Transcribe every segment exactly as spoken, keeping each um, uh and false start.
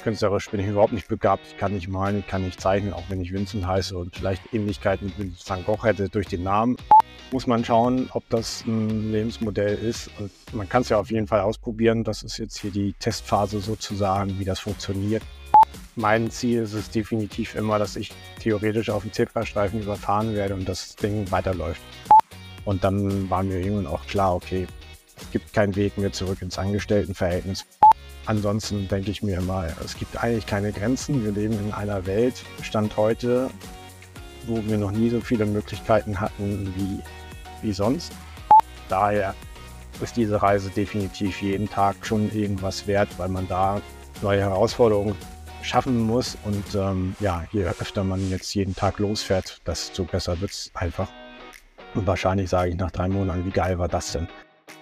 Künstlerisch bin ich überhaupt nicht begabt. Ich kann nicht malen, ich kann nicht zeichnen, auch wenn ich Vincent heiße und vielleicht Ähnlichkeiten mit Van Gogh hätte durch den Namen. Muss man schauen, ob das ein Lebensmodell ist. Und man kann es ja auf jeden Fall ausprobieren. Das ist jetzt hier die Testphase sozusagen, wie das funktioniert. Mein Ziel ist es definitiv immer, dass ich theoretisch auf dem Zebrastreifen überfahren werde und das Ding weiterläuft. Und dann war mir irgendwann auch klar, okay, es gibt keinen Weg mehr zurück ins Angestelltenverhältnis. Ansonsten denke ich mir immer, es gibt eigentlich keine Grenzen. Wir leben in einer Welt, Stand heute, wo wir noch nie so viele Möglichkeiten hatten wie, wie sonst. Daher ist diese Reise definitiv jeden Tag schon irgendwas wert, weil man da neue Herausforderungen schaffen muss. Und ähm, ja, je öfter man jetzt jeden Tag losfährt, desto besser wird es einfach. Und wahrscheinlich sage ich nach drei Monaten, wie geil war das denn?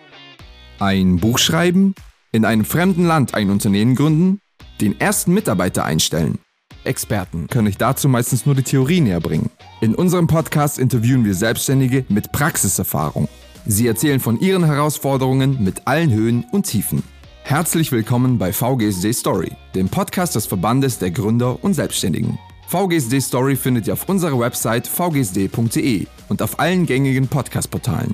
Ein Buch schreiben? In einem fremden Land ein Unternehmen gründen? Den ersten Mitarbeiter einstellen? Experten können euch dazu meistens nur die Theorie näher bringen. In unserem Podcast interviewen wir Selbstständige mit Praxiserfahrung. Sie erzählen von ihren Herausforderungen mit allen Höhen und Tiefen. Herzlich willkommen bei V G S D Story, dem Podcast des Verbandes der Gründer und Selbstständigen. V G S D Story findet ihr auf unserer Website v g s d punkt d e und auf allen gängigen Podcast-Portalen.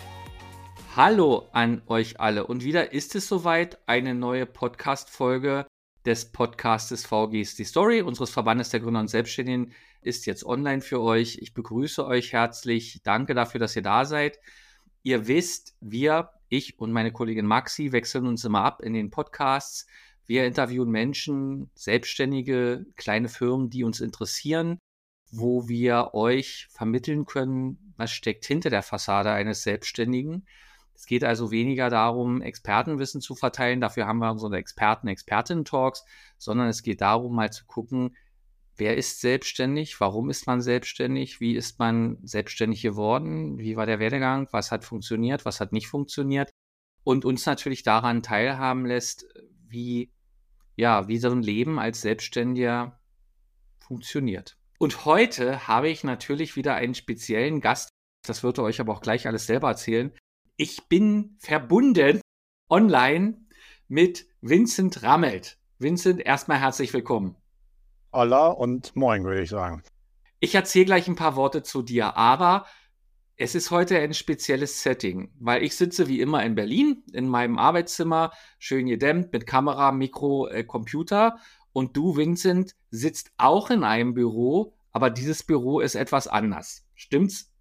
Hallo an euch alle und wieder ist es soweit, eine neue Podcast-Folge des Podcastes V G S D Story, unseres Verbandes der Gründer und Selbstständigen, ist jetzt online für euch. Ich begrüße euch herzlich, danke dafür, dass ihr da seid. Ihr wisst, wir, ich und meine Kollegin Maxi wechseln uns immer ab in den Podcasts. Wir interviewen Menschen, Selbstständige, kleine Firmen, die uns interessieren, wo wir euch vermitteln können, was steckt hinter der Fassade eines Selbstständigen. Es geht also weniger darum, Expertenwissen zu verteilen, dafür haben wir unsere Experten, Expertinnen-Talks, sondern es geht darum, mal zu gucken, wer ist selbstständig, warum ist man selbstständig, wie ist man selbstständig geworden, wie war der Werdegang, was hat funktioniert, was hat nicht funktioniert und uns natürlich daran teilhaben lässt, wie, ja, wie so ein Leben als Selbstständiger funktioniert. Und heute habe ich natürlich wieder einen speziellen Gast, das wird er euch aber auch gleich alles selber erzählen. Ich bin verbunden online mit Vincent Rammelt. Vincent, erstmal herzlich willkommen. Hola und moin, würde ich sagen. Ich erzähle gleich ein paar Worte zu dir, aber es ist heute ein spezielles Setting, weil ich sitze wie immer in Berlin in meinem Arbeitszimmer, schön gedämmt mit Kamera, Mikro, äh, Computer und du, Vincent, sitzt auch in einem Büro, aber dieses Büro ist etwas anders. Stimmt's?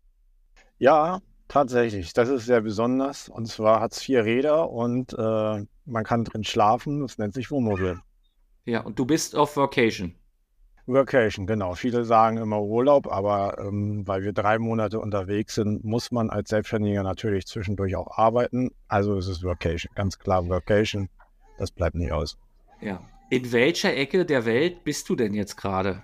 Ja, tatsächlich. Das ist sehr besonders. Und zwar hat es vier Räder und äh, man kann drin schlafen. Das nennt sich Wohnmobil. Ja, und du bist auf Vacation. Workation, genau. Viele sagen immer Urlaub, aber ähm, weil wir drei Monate unterwegs sind, muss man als Selbstständiger natürlich zwischendurch auch arbeiten. Also es ist Workation, ganz klar Workation. Das bleibt nicht aus. Ja. In welcher Ecke der Welt bist du denn jetzt gerade?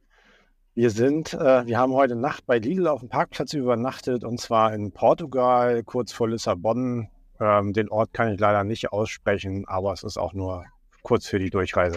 Wir sind, äh, wir haben heute Nacht bei Lidl auf dem Parkplatz übernachtet und zwar in Portugal, kurz vor Lissabon. Ähm, den Ort kann ich leider nicht aussprechen, aber es ist auch nur kurz für die Durchreise.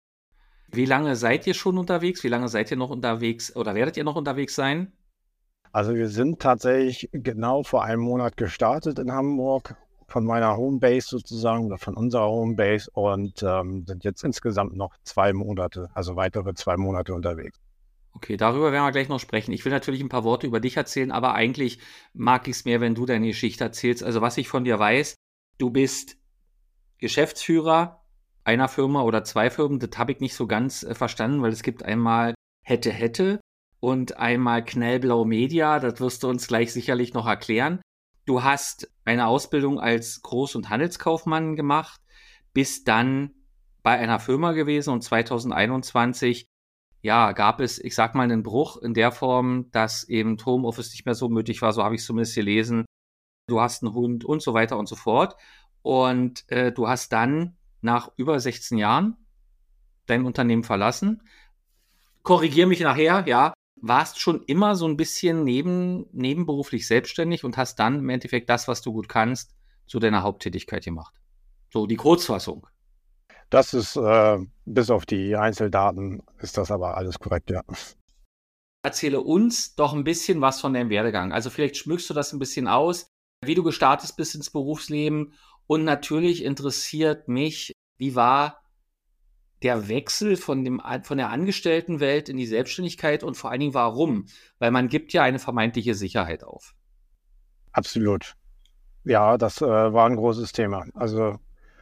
Wie lange seid ihr schon unterwegs? Wie lange seid ihr noch unterwegs oder werdet ihr noch unterwegs sein? Also wir sind tatsächlich genau vor einem Monat gestartet in Hamburg von meiner Homebase sozusagen oder von unserer Homebase und ähm, sind jetzt insgesamt noch zwei Monate, also weitere zwei Monate unterwegs. Okay, darüber werden wir gleich noch sprechen. Ich will natürlich ein paar Worte über dich erzählen, aber eigentlich mag ich es mehr, wenn du deine Geschichte erzählst. Also was ich von dir weiß, du bist Geschäftsführer einer Firma oder zwei Firmen. Das habe ich nicht so ganz äh, verstanden, weil es gibt einmal Hätte Hätte und einmal Knallblau Media. Das wirst du uns gleich sicherlich noch erklären. Du hast eine Ausbildung als Groß- und Handelskaufmann gemacht, bist dann bei einer Firma gewesen und zwanzig einundzwanzig ja, gab es, ich sag mal, einen Bruch in der Form, dass eben Homeoffice nicht mehr so nötig war, so habe ich es zumindest gelesen. Du hast einen Hund und so weiter und so fort. Und äh, du hast dann nach über sechzehn Jahren dein Unternehmen verlassen. Korrigier mich nachher, ja. Warst schon immer so ein bisschen neben, nebenberuflich selbstständig und hast dann im Endeffekt das, was du gut kannst, zu deiner Haupttätigkeit gemacht. So die Kurzfassung. Das ist, äh, bis auf die Einzeldaten, ist das aber alles korrekt, ja. Erzähle uns doch ein bisschen was von deinem Werdegang. Also vielleicht schmückst du das ein bisschen aus, wie du gestartet bist ins Berufsleben. Und natürlich interessiert mich, wie war der Wechsel von, dem, von der Angestelltenwelt in die Selbstständigkeit und vor allen Dingen warum? Weil man gibt ja eine vermeintliche Sicherheit auf. Absolut. Ja, das äh, war ein großes Thema. Also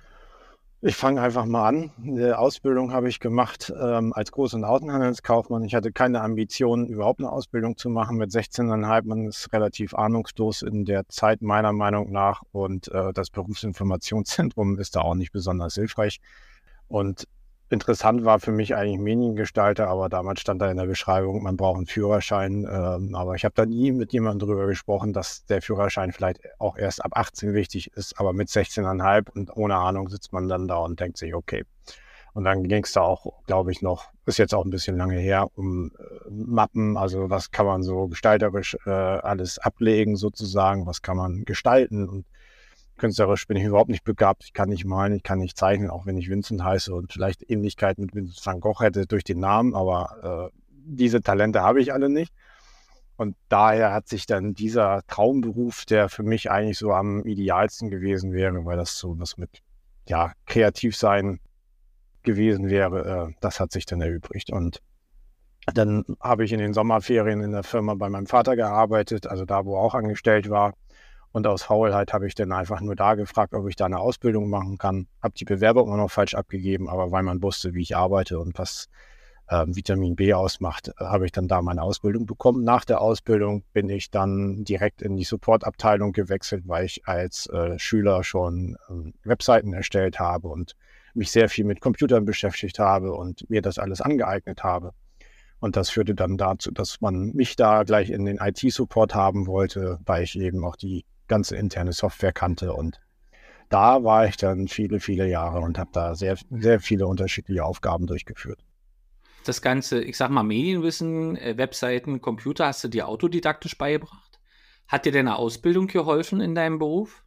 ich fange einfach mal an. Eine Ausbildung habe ich gemacht ähm, als Groß- und Außenhandelskaufmann. Ich hatte keine Ambitionen, überhaupt eine Ausbildung zu machen. Mit sechzehn Komma fünf, man ist relativ ahnungslos in der Zeit meiner Meinung nach. Und äh, das Berufsinformationszentrum ist da auch nicht besonders hilfreich. Und interessant war für mich eigentlich Mediengestalter, aber damals stand da in der Beschreibung, man braucht einen Führerschein. Ähm, aber ich habe da nie mit jemandem drüber gesprochen, dass der Führerschein vielleicht auch erst ab achtzehn wichtig ist. Aber mit sechzehn Komma fünf und ohne Ahnung sitzt man dann da und denkt sich, okay. Und dann ging es da auch, glaube ich, noch, ist jetzt auch ein bisschen lange her, um äh, Mappen, also was kann man so gestalterisch äh, alles ablegen sozusagen, was kann man gestalten. Und künstlerisch bin ich überhaupt nicht begabt. Ich kann nicht malen, ich kann nicht zeichnen, auch wenn ich Vincent heiße und vielleicht Ähnlichkeit mit Vincent van Gogh hätte durch den Namen, aber äh, diese Talente habe ich alle nicht. Und daher hat sich dann dieser Traumberuf, der für mich eigentlich so am idealsten gewesen wäre, weil das so was mit ja, kreativ sein gewesen wäre, äh, das hat sich dann erübrigt. Und dann habe ich in den Sommerferien in der Firma bei meinem Vater gearbeitet, also da, wo er auch angestellt war. Und aus Faulheit habe ich dann einfach nur da gefragt, ob ich da eine Ausbildung machen kann. Habe die Bewerbung immer noch falsch abgegeben, aber weil man wusste, wie ich arbeite und was äh, Vitamin B ausmacht, äh, habe ich dann da meine Ausbildung bekommen. Nach der Ausbildung bin ich dann direkt in die Supportabteilung gewechselt, weil ich als äh, Schüler schon äh, Webseiten erstellt habe und mich sehr viel mit Computern beschäftigt habe und mir das alles angeeignet habe. Und das führte dann dazu, dass man mich da gleich in den I T-Support haben wollte, weil ich eben auch die ganze interne Software kannte. Und da war ich dann viele, viele Jahre und habe da sehr, sehr viele unterschiedliche Aufgaben durchgeführt. Das ganze, ich sag mal, Medienwissen, äh, Webseiten, Computer, hast du dir autodidaktisch beigebracht? Hat dir deine Ausbildung geholfen in deinem Beruf?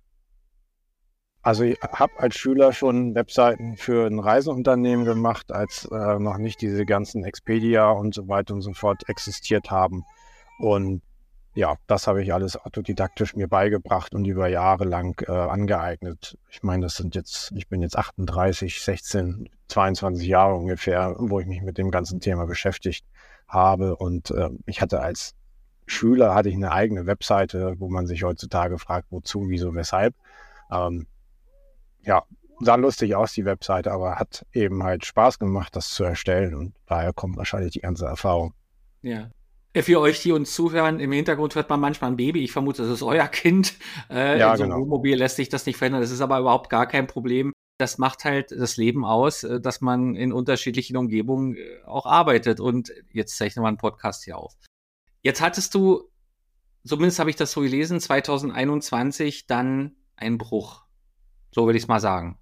Also ich habe als Schüler schon Webseiten für ein Reiseunternehmen gemacht, als äh, noch nicht diese ganzen Expedia und so weiter und so fort existiert haben. Und ja, das habe ich alles autodidaktisch mir beigebracht und über Jahre lang äh, angeeignet. Ich meine, das sind jetzt, ich bin jetzt achtunddreißig, sechzehn, zweiundzwanzig Jahre ungefähr, wo ich mich mit dem ganzen Thema beschäftigt habe. Und äh, ich hatte als Schüler hatte ich eine eigene Webseite, wo man sich heutzutage fragt, wozu, wieso, weshalb. Ähm, ja, sah lustig aus, die Webseite, aber hat eben halt Spaß gemacht, das zu erstellen. Und daher kommt wahrscheinlich die ganze Erfahrung. Ja. Für euch, die uns zuhören, im Hintergrund hört man manchmal ein Baby. Ich vermute, das ist euer Kind. Äh, Ja, in so einem genau. Wohnmobil lässt sich das nicht verändern. Das ist aber überhaupt gar kein Problem. Das macht halt das Leben aus, äh, dass man in unterschiedlichen Umgebungen äh, auch arbeitet. Und jetzt zeichnen wir einen Podcast hier auf. Jetzt hattest du, zumindest habe ich das so gelesen, zwanzig einundzwanzig dann einen Bruch. So will ich es mal sagen.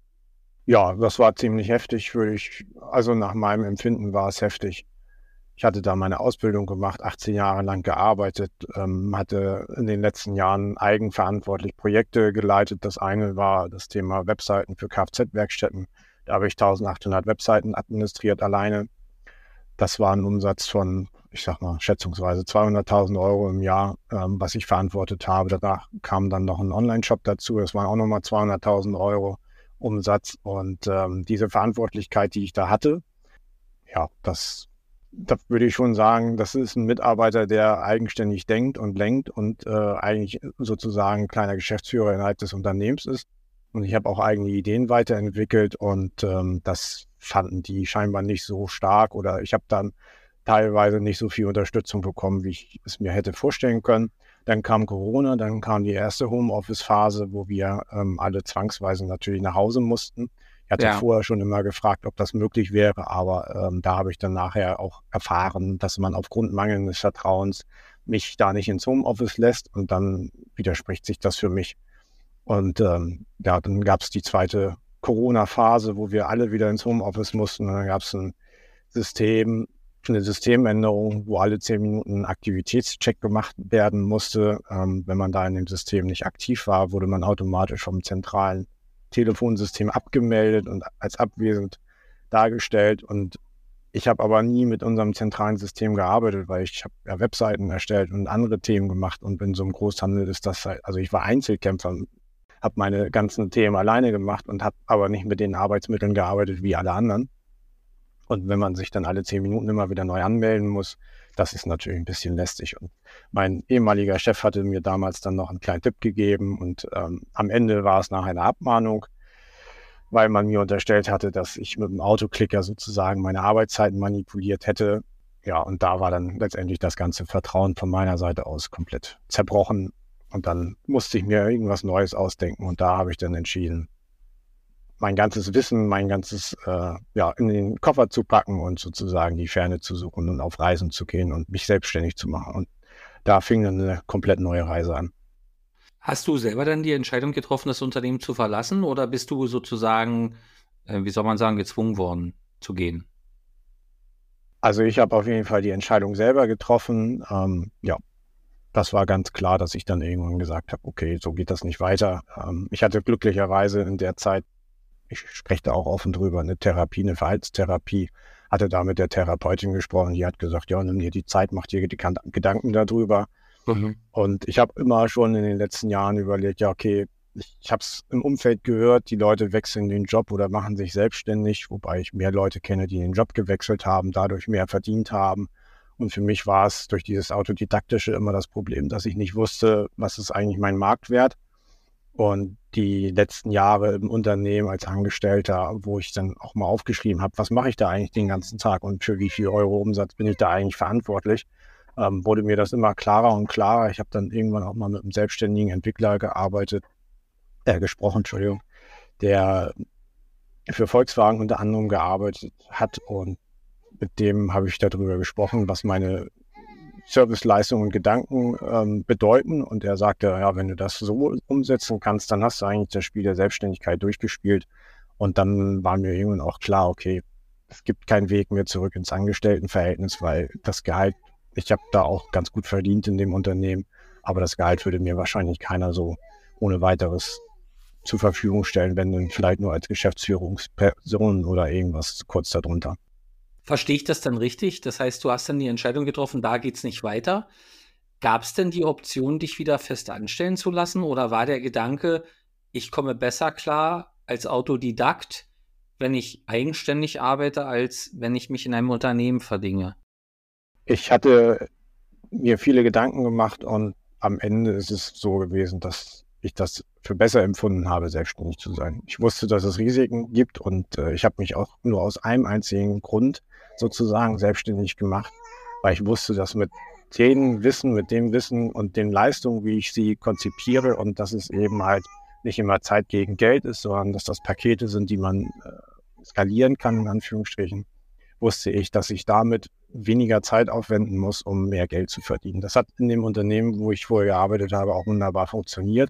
Ja, das war ziemlich heftig, würde ich, also nach meinem Empfinden war es heftig. Ich hatte da meine Ausbildung gemacht, achtzehn Jahre lang gearbeitet, ähm, hatte in den letzten Jahren eigenverantwortlich Projekte geleitet. Das eine war das Thema Webseiten für Kfz-Werkstätten. Da habe ich eintausendachthundert Webseiten administriert alleine. Das war ein Umsatz von, ich sag mal, schätzungsweise zweihunderttausend Euro im Jahr, ähm, was ich verantwortet habe. Danach kam dann noch ein Online-Shop dazu. Das waren auch nochmal zweihunderttausend Euro Umsatz. Und ähm, diese Verantwortlichkeit, die ich da hatte, ja, das Da würde ich schon sagen, das ist ein Mitarbeiter, der eigenständig denkt und lenkt und äh, eigentlich sozusagen kleiner Geschäftsführer innerhalb des Unternehmens ist. Und ich habe auch eigene Ideen weiterentwickelt und ähm, das fanden die scheinbar nicht so stark oder ich habe dann teilweise nicht so viel Unterstützung bekommen, wie ich es mir hätte vorstellen können. Dann kam Corona, dann kam die erste Homeoffice-Phase, wo wir ähm, alle zwangsweise natürlich nach Hause mussten. Ich hatte Ja. vorher schon immer gefragt, ob das möglich wäre, aber ähm, da habe ich dann nachher auch erfahren, dass man aufgrund mangelndes Vertrauens mich da nicht ins Homeoffice lässt und dann widerspricht sich das für mich. Und ähm, ja, dann gab es die zweite Corona-Phase, wo wir alle wieder ins Homeoffice mussten. Und dann gab es ein System, eine Systemänderung, wo alle zehn Minuten ein Aktivitätscheck gemacht werden musste. Ähm, wenn man da in dem System nicht aktiv war, wurde man automatisch vom zentralen Telefonsystem abgemeldet und als abwesend dargestellt. Und ich habe aber nie mit unserem zentralen System gearbeitet, weil ich habe ja Webseiten erstellt und andere Themen gemacht. Und in so einem Großhandel ist das halt, also ich war Einzelkämpfer, habe meine ganzen Themen alleine gemacht und habe aber nicht mit den Arbeitsmitteln gearbeitet wie alle anderen. Und wenn man sich dann alle zehn Minuten immer wieder neu anmelden muss, das ist natürlich ein bisschen lästig. Und mein ehemaliger Chef hatte mir damals dann noch einen kleinen Tipp gegeben und ähm, am Ende war es nachher eine Abmahnung, weil man mir unterstellt hatte, dass ich mit dem Autoklicker sozusagen meine Arbeitszeiten manipuliert hätte. Ja, und da war dann letztendlich das ganze Vertrauen von meiner Seite aus komplett zerbrochen. Und dann musste ich mir irgendwas Neues ausdenken. Und da habe ich dann entschieden, mein ganzes Wissen, mein ganzes, äh, ja, in den Koffer zu packen und sozusagen die Ferne zu suchen und auf Reisen zu gehen und mich selbstständig zu machen. Und da fing dann eine komplett neue Reise an. Hast du selber dann die Entscheidung getroffen, das Unternehmen zu verlassen, oder bist du sozusagen, äh, wie soll man sagen, gezwungen worden zu gehen? Also ich habe auf jeden Fall die Entscheidung selber getroffen. Ähm, ja, das war ganz klar, dass ich dann irgendwann gesagt habe, okay, so geht das nicht weiter. Ähm, ich hatte glücklicherweise in der Zeit, ich spreche da auch offen drüber, eine Therapie, eine Verhaltenstherapie, hatte da mit der Therapeutin gesprochen, die hat gesagt, ja, nimm dir die Zeit, mach dir die Gedanken darüber. Mhm. Und ich habe immer schon in den letzten Jahren überlegt, ja, okay, ich, ich habe es im Umfeld gehört, die Leute wechseln den Job oder machen sich selbstständig, wobei ich mehr Leute kenne, die den Job gewechselt haben, dadurch mehr verdient haben. Und für mich war es durch dieses Autodidaktische immer das Problem, dass ich nicht wusste, was ist eigentlich mein Marktwert. Und die letzten Jahre im Unternehmen als Angestellter, wo ich dann auch mal aufgeschrieben habe, was mache ich da eigentlich den ganzen Tag und für wie viel Euro Umsatz bin ich da eigentlich verantwortlich, ähm, wurde mir das immer klarer und klarer. Ich habe dann irgendwann auch mal mit einem selbstständigen Entwickler gearbeitet, äh, gesprochen, Entschuldigung, der für Volkswagen unter anderem gearbeitet hat und mit dem habe ich darüber gesprochen, was meine Serviceleistungen und Gedanken ähm, bedeuten. Und er sagte, ja, wenn du das so umsetzen kannst, dann hast du eigentlich das Spiel der Selbstständigkeit durchgespielt. Und dann war mir irgendwann auch klar, okay, es gibt keinen Weg mehr zurück ins Angestelltenverhältnis, weil das Gehalt, ich habe da auch ganz gut verdient in dem Unternehmen, aber das Gehalt würde mir wahrscheinlich keiner so ohne weiteres zur Verfügung stellen, wenn dann vielleicht nur als Geschäftsführungsperson oder irgendwas kurz darunter. Verstehe ich das dann richtig? Das heißt, du hast dann die Entscheidung getroffen, da geht es nicht weiter. Gab es denn die Option, dich wieder fest anstellen zu lassen? Oder war der Gedanke, ich komme besser klar als Autodidakt, wenn ich eigenständig arbeite, als wenn ich mich in einem Unternehmen verdinge? Ich hatte mir viele Gedanken gemacht und am Ende ist es so gewesen, dass ich das für besser empfunden habe, selbstständig zu sein. Ich wusste, dass es Risiken gibt und äh, ich habe mich auch nur aus einem einzigen Grund sozusagen selbstständig gemacht, weil ich wusste, dass mit dem Wissen, mit dem Wissen und den Leistungen, wie ich sie konzipiere und dass es eben halt nicht immer Zeit gegen Geld ist, sondern dass das Pakete sind, die man äh, skalieren kann, in Anführungsstrichen, wusste ich, dass ich damit weniger Zeit aufwenden muss, um mehr Geld zu verdienen. Das hat in dem Unternehmen, wo ich vorher gearbeitet habe, auch wunderbar funktioniert.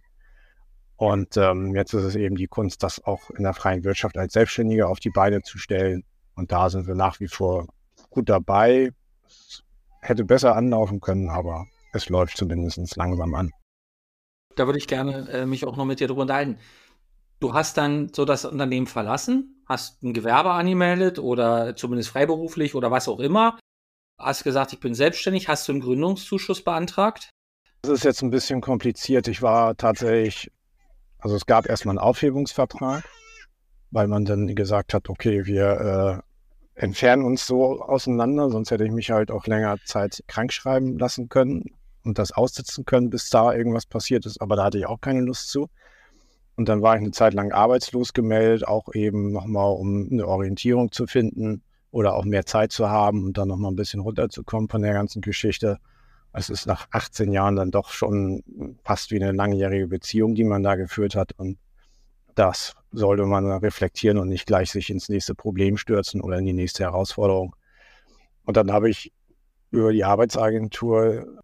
Und ähm, jetzt ist es eben die Kunst, das auch in der freien Wirtschaft als Selbstständiger auf die Beine zu stellen. Und da sind wir nach wie vor gut dabei. Es hätte besser anlaufen können, aber es läuft zumindest langsam an. Da würde ich gerne äh, mich auch noch mit dir drüber unterhalten. Du hast dann so das Unternehmen verlassen, hast ein Gewerbe angemeldet oder zumindest freiberuflich oder was auch immer. Hast gesagt, ich bin selbstständig. Hast du einen Gründungszuschuss beantragt? Das ist jetzt ein bisschen kompliziert. Ich war tatsächlich, also es gab erstmal einen Aufhebungsvertrag, weil man dann gesagt hat, okay, wir äh, entfernen uns so auseinander, sonst hätte ich mich halt auch länger Zeit krank schreiben lassen können und das aussitzen können, bis da irgendwas passiert ist. Aber da hatte ich auch keine Lust zu. Und dann war ich eine Zeit lang arbeitslos gemeldet, auch eben nochmal, um eine Orientierung zu finden oder auch mehr Zeit zu haben und dann nochmal ein bisschen runterzukommen von der ganzen Geschichte. Es ist nach achtzehn Jahren dann doch schon fast wie eine langjährige Beziehung, die man da geführt hat. Und das sollte man reflektieren und nicht gleich sich ins nächste Problem stürzen oder in die nächste Herausforderung. Und dann habe ich über die Arbeitsagentur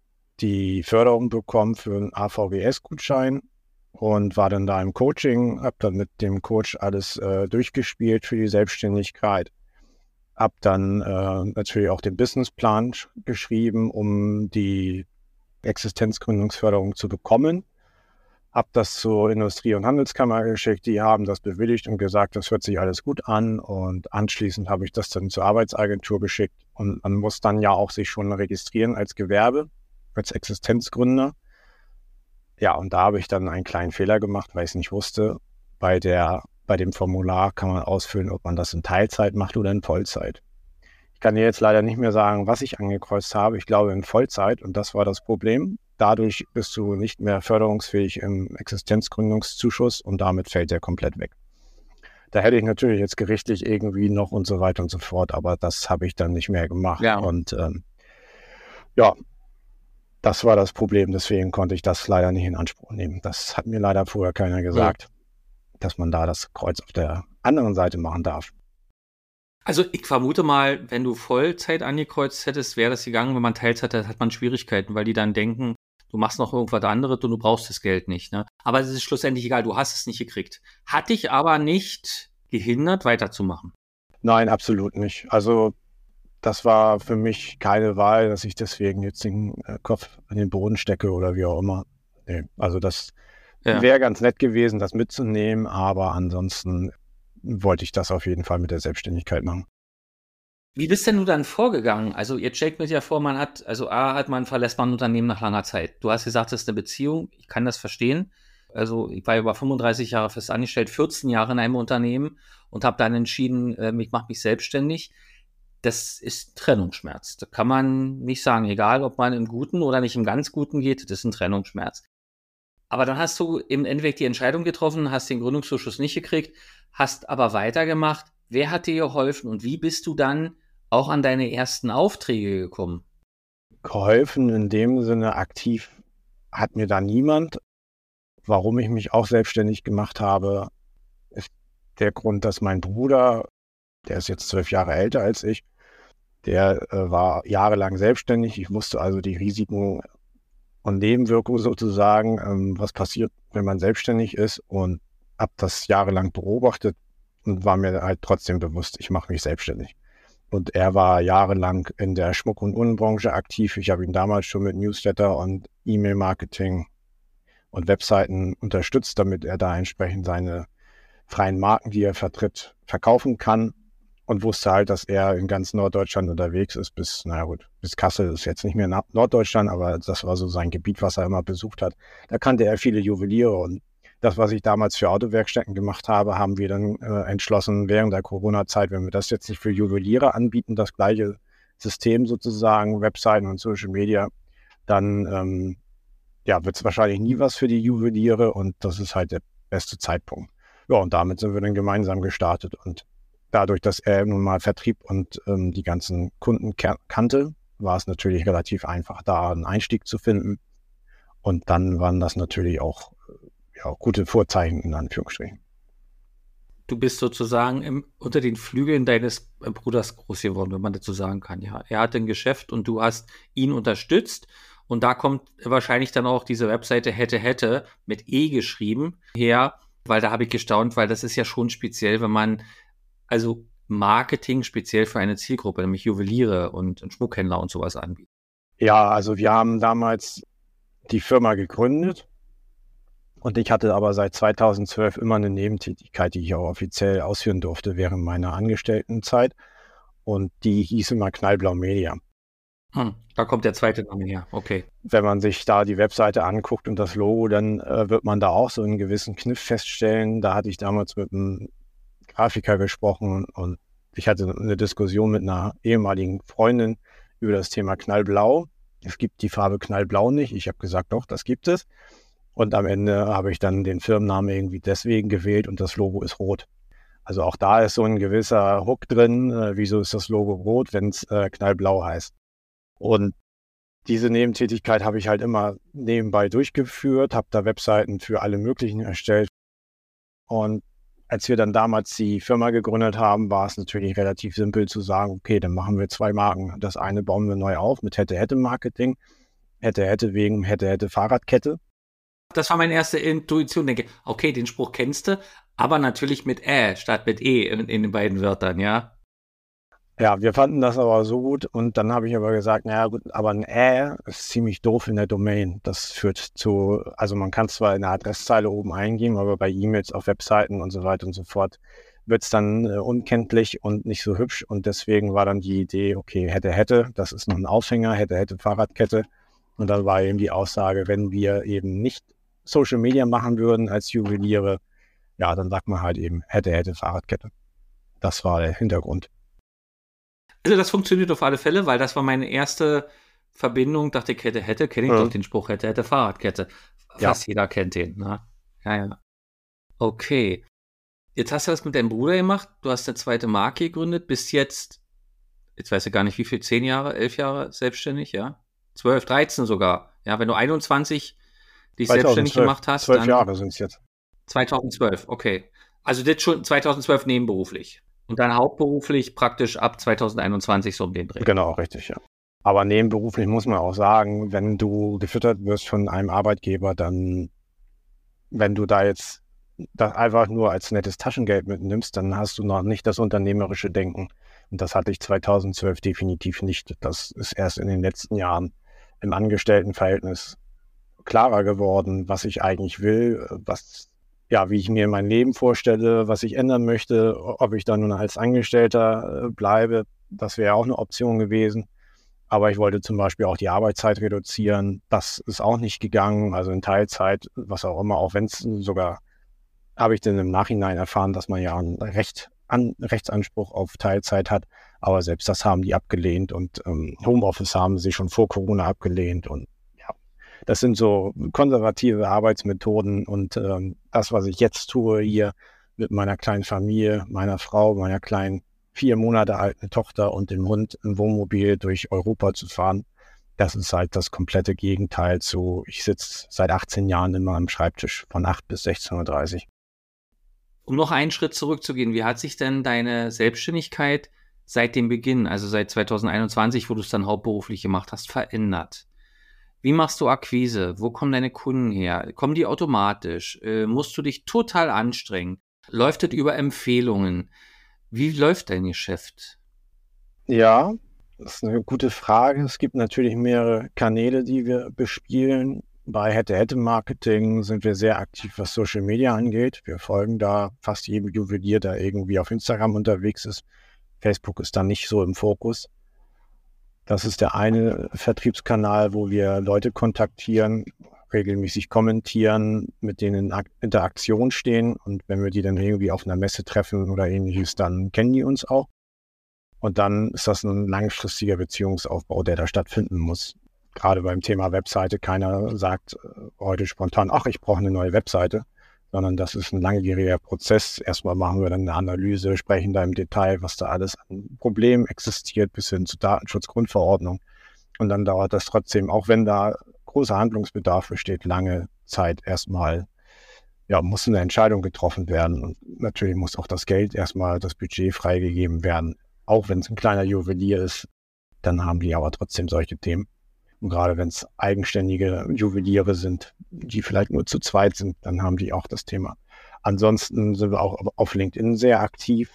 die Förderung bekommen für einen A V G S-Gutschein und war dann da im Coaching, habe dann mit dem Coach alles äh, durchgespielt für die Selbstständigkeit. Habe dann äh, natürlich auch den Businessplan geschrieben, um die Existenzgründungsförderung zu bekommen. Habe das zur Industrie- und Handelskammer geschickt. Die haben das bewilligt und gesagt, das hört sich alles gut an. Und anschließend habe ich das dann zur Arbeitsagentur geschickt. Und man muss dann ja auch sich schon registrieren als Gewerbe, als Existenzgründer. Ja, und da habe ich dann einen kleinen Fehler gemacht, weil ich es nicht wusste. Bei der bei dem Formular kann man ausfüllen, ob man das in Teilzeit macht oder in Vollzeit. Ich kann dir jetzt leider nicht mehr sagen, was ich angekreuzt habe. Ich glaube in Vollzeit, und das war das Problem. Dadurch bist du nicht mehr förderungsfähig im Existenzgründungszuschuss und damit fällt der komplett weg. Da hätte ich natürlich jetzt gerichtlich irgendwie noch und so weiter und so fort, aber das habe ich dann nicht mehr gemacht. Ja. Und ähm, ja, das war das Problem. Deswegen konnte ich das leider nicht in Anspruch nehmen. Das hat mir leider vorher keiner gesagt, ja, dass man da das Kreuz auf der anderen Seite machen darf. Also ich vermute mal, wenn du Vollzeit angekreuzt hättest, wäre das gegangen. Wenn man Teilzeit hat, hat man Schwierigkeiten, weil die dann denken, du machst noch irgendwas anderes und du brauchst das Geld nicht. Ne? Aber es ist schlussendlich egal, du hast es nicht gekriegt. Hat dich aber nicht gehindert, weiterzumachen? Nein, absolut nicht. Also das war für mich keine Wahl, dass ich deswegen jetzt den Kopf in den Boden stecke oder wie auch immer. Nee, also das ja. wäre ganz nett gewesen, das mitzunehmen, aber ansonsten wollte ich das auf jeden Fall mit der Selbstständigkeit machen. Wie bist denn du dann vorgegangen? Also jetzt stellt mir ja vor, man hat, also A, hat man, verlässt man ein Unternehmen nach langer Zeit. Du hast gesagt, das ist eine Beziehung. Ich kann das verstehen. Also ich war über fünfunddreißig Jahre fest angestellt, vierzehn Jahre in einem Unternehmen und habe dann entschieden, ich mache mich selbstständig. Das ist ein Trennungsschmerz. Da kann man nicht sagen, egal ob man im Guten oder nicht im ganz Guten geht, das ist ein Trennungsschmerz. Aber dann hast du im Endeffekt die Entscheidung getroffen, hast den Gründungszuschuss nicht gekriegt, hast aber weitergemacht. Wer hat dir geholfen und wie bist du dann auch an deine ersten Aufträge gekommen? Geholfen in dem Sinne aktiv hat mir da niemand. Warum ich mich auch selbstständig gemacht habe, ist der Grund, dass mein Bruder, der ist jetzt zwölf Jahre älter als ich, der äh, war jahrelang selbstständig. Ich wusste also die Risiken und Nebenwirkungen sozusagen, ähm, was passiert, wenn man selbstständig ist, und habe das jahrelang beobachtet und war mir halt trotzdem bewusst, ich mache mich selbstständig. Und er war jahrelang in der Schmuck- und Uhrenbranche aktiv. Ich habe ihn damals schon mit Newsletter und E-Mail-Marketing und Webseiten unterstützt, damit er da entsprechend seine freien Marken, die er vertritt, verkaufen kann. Und wusste halt, dass er in ganz Norddeutschland unterwegs ist, bis, naja gut, bis Kassel ist jetzt nicht mehr Norddeutschland, aber das war so sein Gebiet, was er immer besucht hat. Da kannte er viele Juweliere und das, was ich damals für Autowerkstätten gemacht habe, haben wir dann äh, entschlossen, während der Corona-Zeit, wenn wir das jetzt nicht für Juweliere anbieten, das gleiche System sozusagen, Webseiten und Social Media, dann ähm, ja, wird es wahrscheinlich nie was für die Juweliere und das ist halt der beste Zeitpunkt. Ja, und damit sind wir dann gemeinsam gestartet und dadurch, dass er nun mal Vertrieb und ähm, die ganzen Kunden kannte, war es natürlich relativ einfach, da einen Einstieg zu finden. Und dann waren das natürlich auch ja, gute Vorzeichen in Anführungsstrichen. Du bist sozusagen im, unter den Flügeln deines Bruders groß geworden, wenn man dazu sagen kann. Ja, er hat ein Geschäft und du hast ihn unterstützt. Und da kommt wahrscheinlich dann auch diese Webseite hätte, hätte mit E geschrieben her, weil da habe ich gestaunt, weil das ist ja schon speziell, wenn man also Marketing speziell für eine Zielgruppe, nämlich Juweliere und, und Schmuckhändler und sowas anbietet. Ja, also wir haben damals die Firma gegründet und ich hatte aber seit zweitausendzwölf immer eine Nebentätigkeit, die ich auch offiziell ausführen durfte während meiner Angestelltenzeit und die hieß immer Knallblau Media. Hm, da kommt der zweite Name her, okay. Wenn man sich da die Webseite anguckt und das Logo, dann äh, wird man da auch so einen gewissen Kniff feststellen. Da hatte ich damals mit einem Grafiker gesprochen und ich hatte eine Diskussion mit einer ehemaligen Freundin über das Thema Knallblau. Es gibt die Farbe Knallblau nicht. Ich habe gesagt, doch, das gibt es. Und am Ende habe ich dann den Firmennamen irgendwie deswegen gewählt und das Logo ist rot. Also auch da ist so ein gewisser Hook drin. Äh, wieso ist das Logo rot, wenn es äh, Knallblau heißt? Und diese Nebentätigkeit habe ich halt immer nebenbei durchgeführt, habe da Webseiten für alle möglichen erstellt. Und als wir dann damals die Firma gegründet haben, war es natürlich relativ simpel zu sagen, okay, dann machen wir zwei Marken. Das eine bauen wir neu auf mit Hätte-Hätte-Marketing. Hätte-Hätte wegen Hätte-Hätte-Fahrradkette. Das war meine erste Intuition. Denke, okay, den Spruch kennst du, aber natürlich mit Ä statt mit E in, in den beiden Wörtern, ja. Ja, wir fanden das aber so gut und dann habe ich aber gesagt, naja gut, aber ein Ä ist ziemlich doof in der Domain. Das führt zu, also man kann zwar in der Adresszeile oben eingeben, aber bei E-Mails auf Webseiten und so weiter und so fort wird es dann äh, unkenntlich und nicht so hübsch und deswegen war dann die Idee, okay, hätte, hätte, das ist noch ein Aufhänger, hätte, hätte, Fahrradkette und dann war eben die Aussage, wenn wir eben nicht Social Media machen würden als Juweliere, ja, dann sagt man halt eben hätte, hätte Fahrradkette. Das war der Hintergrund. Also das funktioniert auf alle Fälle, weil das war meine erste Verbindung. Dachte ich, hätte, hätte, kenne ich Mhm. doch den Spruch, hätte, hätte Fahrradkette. Fast ja. Jeder kennt den, ne? Ja, ja. Okay. Jetzt hast du das mit deinem Bruder gemacht. Du hast eine zweite Marke gegründet. Bist jetzt, jetzt weiß ich gar nicht wie viel, zehn Jahre, elf Jahre selbstständig, ja? zwölf, dreizehn sogar. Ja, wenn du einundzwanzig dich selbstständig gemacht hast. zwölf Jahre sind es jetzt. zweitausendzwölf, okay. Also das schon zweitausendzwölf nebenberuflich. Und dann hauptberuflich praktisch ab zweitausendeinundzwanzig so um den Dreh. Genau, richtig, ja. Aber nebenberuflich muss man auch sagen, wenn du gefüttert wirst von einem Arbeitgeber, dann, wenn du da jetzt das einfach nur als nettes Taschengeld mitnimmst, dann hast du noch nicht das unternehmerische Denken. Und das hatte ich zweitausendzwölf definitiv nicht. Das ist erst in den letzten Jahren im Angestelltenverhältnis klarer geworden, was ich eigentlich will, was, ja, wie ich mir mein Leben vorstelle, was ich ändern möchte, ob ich dann nun als Angestellter bleibe. Das wäre auch eine Option gewesen. Aber ich wollte zum Beispiel auch die Arbeitszeit reduzieren. Das ist auch nicht gegangen, also in Teilzeit, was auch immer, auch wenn es sogar, habe ich dann im Nachhinein erfahren, dass man ja einen Recht, an, Rechtsanspruch auf Teilzeit hat. Aber selbst das haben die abgelehnt und ähm, Homeoffice haben sie schon vor Corona abgelehnt. Und ja, das sind so konservative Arbeitsmethoden. Und ähm, das, was ich jetzt tue hier mit meiner kleinen Familie, meiner Frau, meiner kleinen vier Monate alten Tochter und dem Hund ein Wohnmobil durch Europa zu fahren, das ist halt das komplette Gegenteil zu, ich sitze seit achtzehn Jahren immer am Schreibtisch von acht bis sechzehn Uhr dreißig. Um noch einen Schritt zurückzugehen, wie hat sich denn deine Selbstständigkeit seit dem Beginn, also seit zweitausendeinundzwanzig, wo du es dann hauptberuflich gemacht hast, verändert? Wie machst du Akquise? Wo kommen deine Kunden her? Kommen die automatisch? Äh, musst du dich total anstrengen? Läuft es über Empfehlungen? Wie läuft dein Geschäft? Ja, das ist eine gute Frage. Es gibt natürlich mehrere Kanäle, die wir bespielen. Bei Hätte-Hätte-Marketing sind wir sehr aktiv, was Social Media angeht. Wir folgen da fast jedem Juwelier, der irgendwie auf Instagram unterwegs ist. Facebook ist da nicht so im Fokus. Das ist der eine Vertriebskanal, wo wir Leute kontaktieren, regelmäßig kommentieren, mit denen in Interaktion stehen. Und wenn wir die dann irgendwie auf einer Messe treffen oder ähnliches, dann kennen die uns auch. Und dann ist das ein langfristiger Beziehungsaufbau, der da stattfinden muss. Gerade beim Thema Webseite, keiner sagt äh, heute spontan, ach, ich brauche eine neue Webseite, sondern das ist ein langwieriger Prozess. Erstmal machen wir dann eine Analyse, sprechen da im Detail, was da alles an Problemen existiert, bis hin zur Datenschutzgrundverordnung. Und dann dauert das trotzdem, auch wenn da großer Handlungsbedarf besteht, lange Zeit erstmal, ja, muss eine Entscheidung getroffen werden. Und natürlich muss auch das Geld erstmal, das Budget freigegeben werden. Auch wenn es ein kleiner Juwelier ist, dann haben die aber trotzdem solche Themen. Und gerade wenn es eigenständige Juweliere sind, die vielleicht nur zu zweit sind, dann haben die auch das Thema. Ansonsten sind wir auch auf LinkedIn sehr aktiv.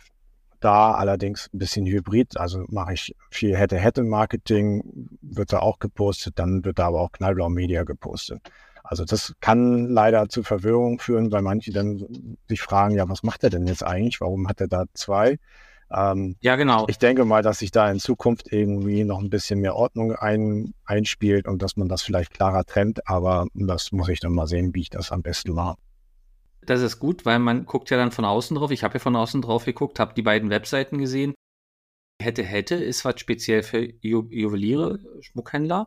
Da allerdings ein bisschen hybrid. Also mache ich viel Hätte-Hätte-Marketing, wird da auch gepostet, dann wird da aber auch Knallblau Media gepostet. Also das kann leider zu Verwirrung führen, weil manche dann sich fragen, ja, was macht er denn jetzt eigentlich? Warum hat er da zwei? Ähm, ja, genau. Ich denke mal, dass sich da in Zukunft irgendwie noch ein bisschen mehr Ordnung ein, einspielt und dass man das vielleicht klarer trennt, aber das muss ich dann mal sehen, wie ich das am besten mache. Das ist gut, weil man guckt ja dann von außen drauf. Ich habe ja von außen drauf geguckt, habe die beiden Webseiten gesehen. Hätte, hätte ist was speziell für Ju- Juweliere, Schmuckhändler.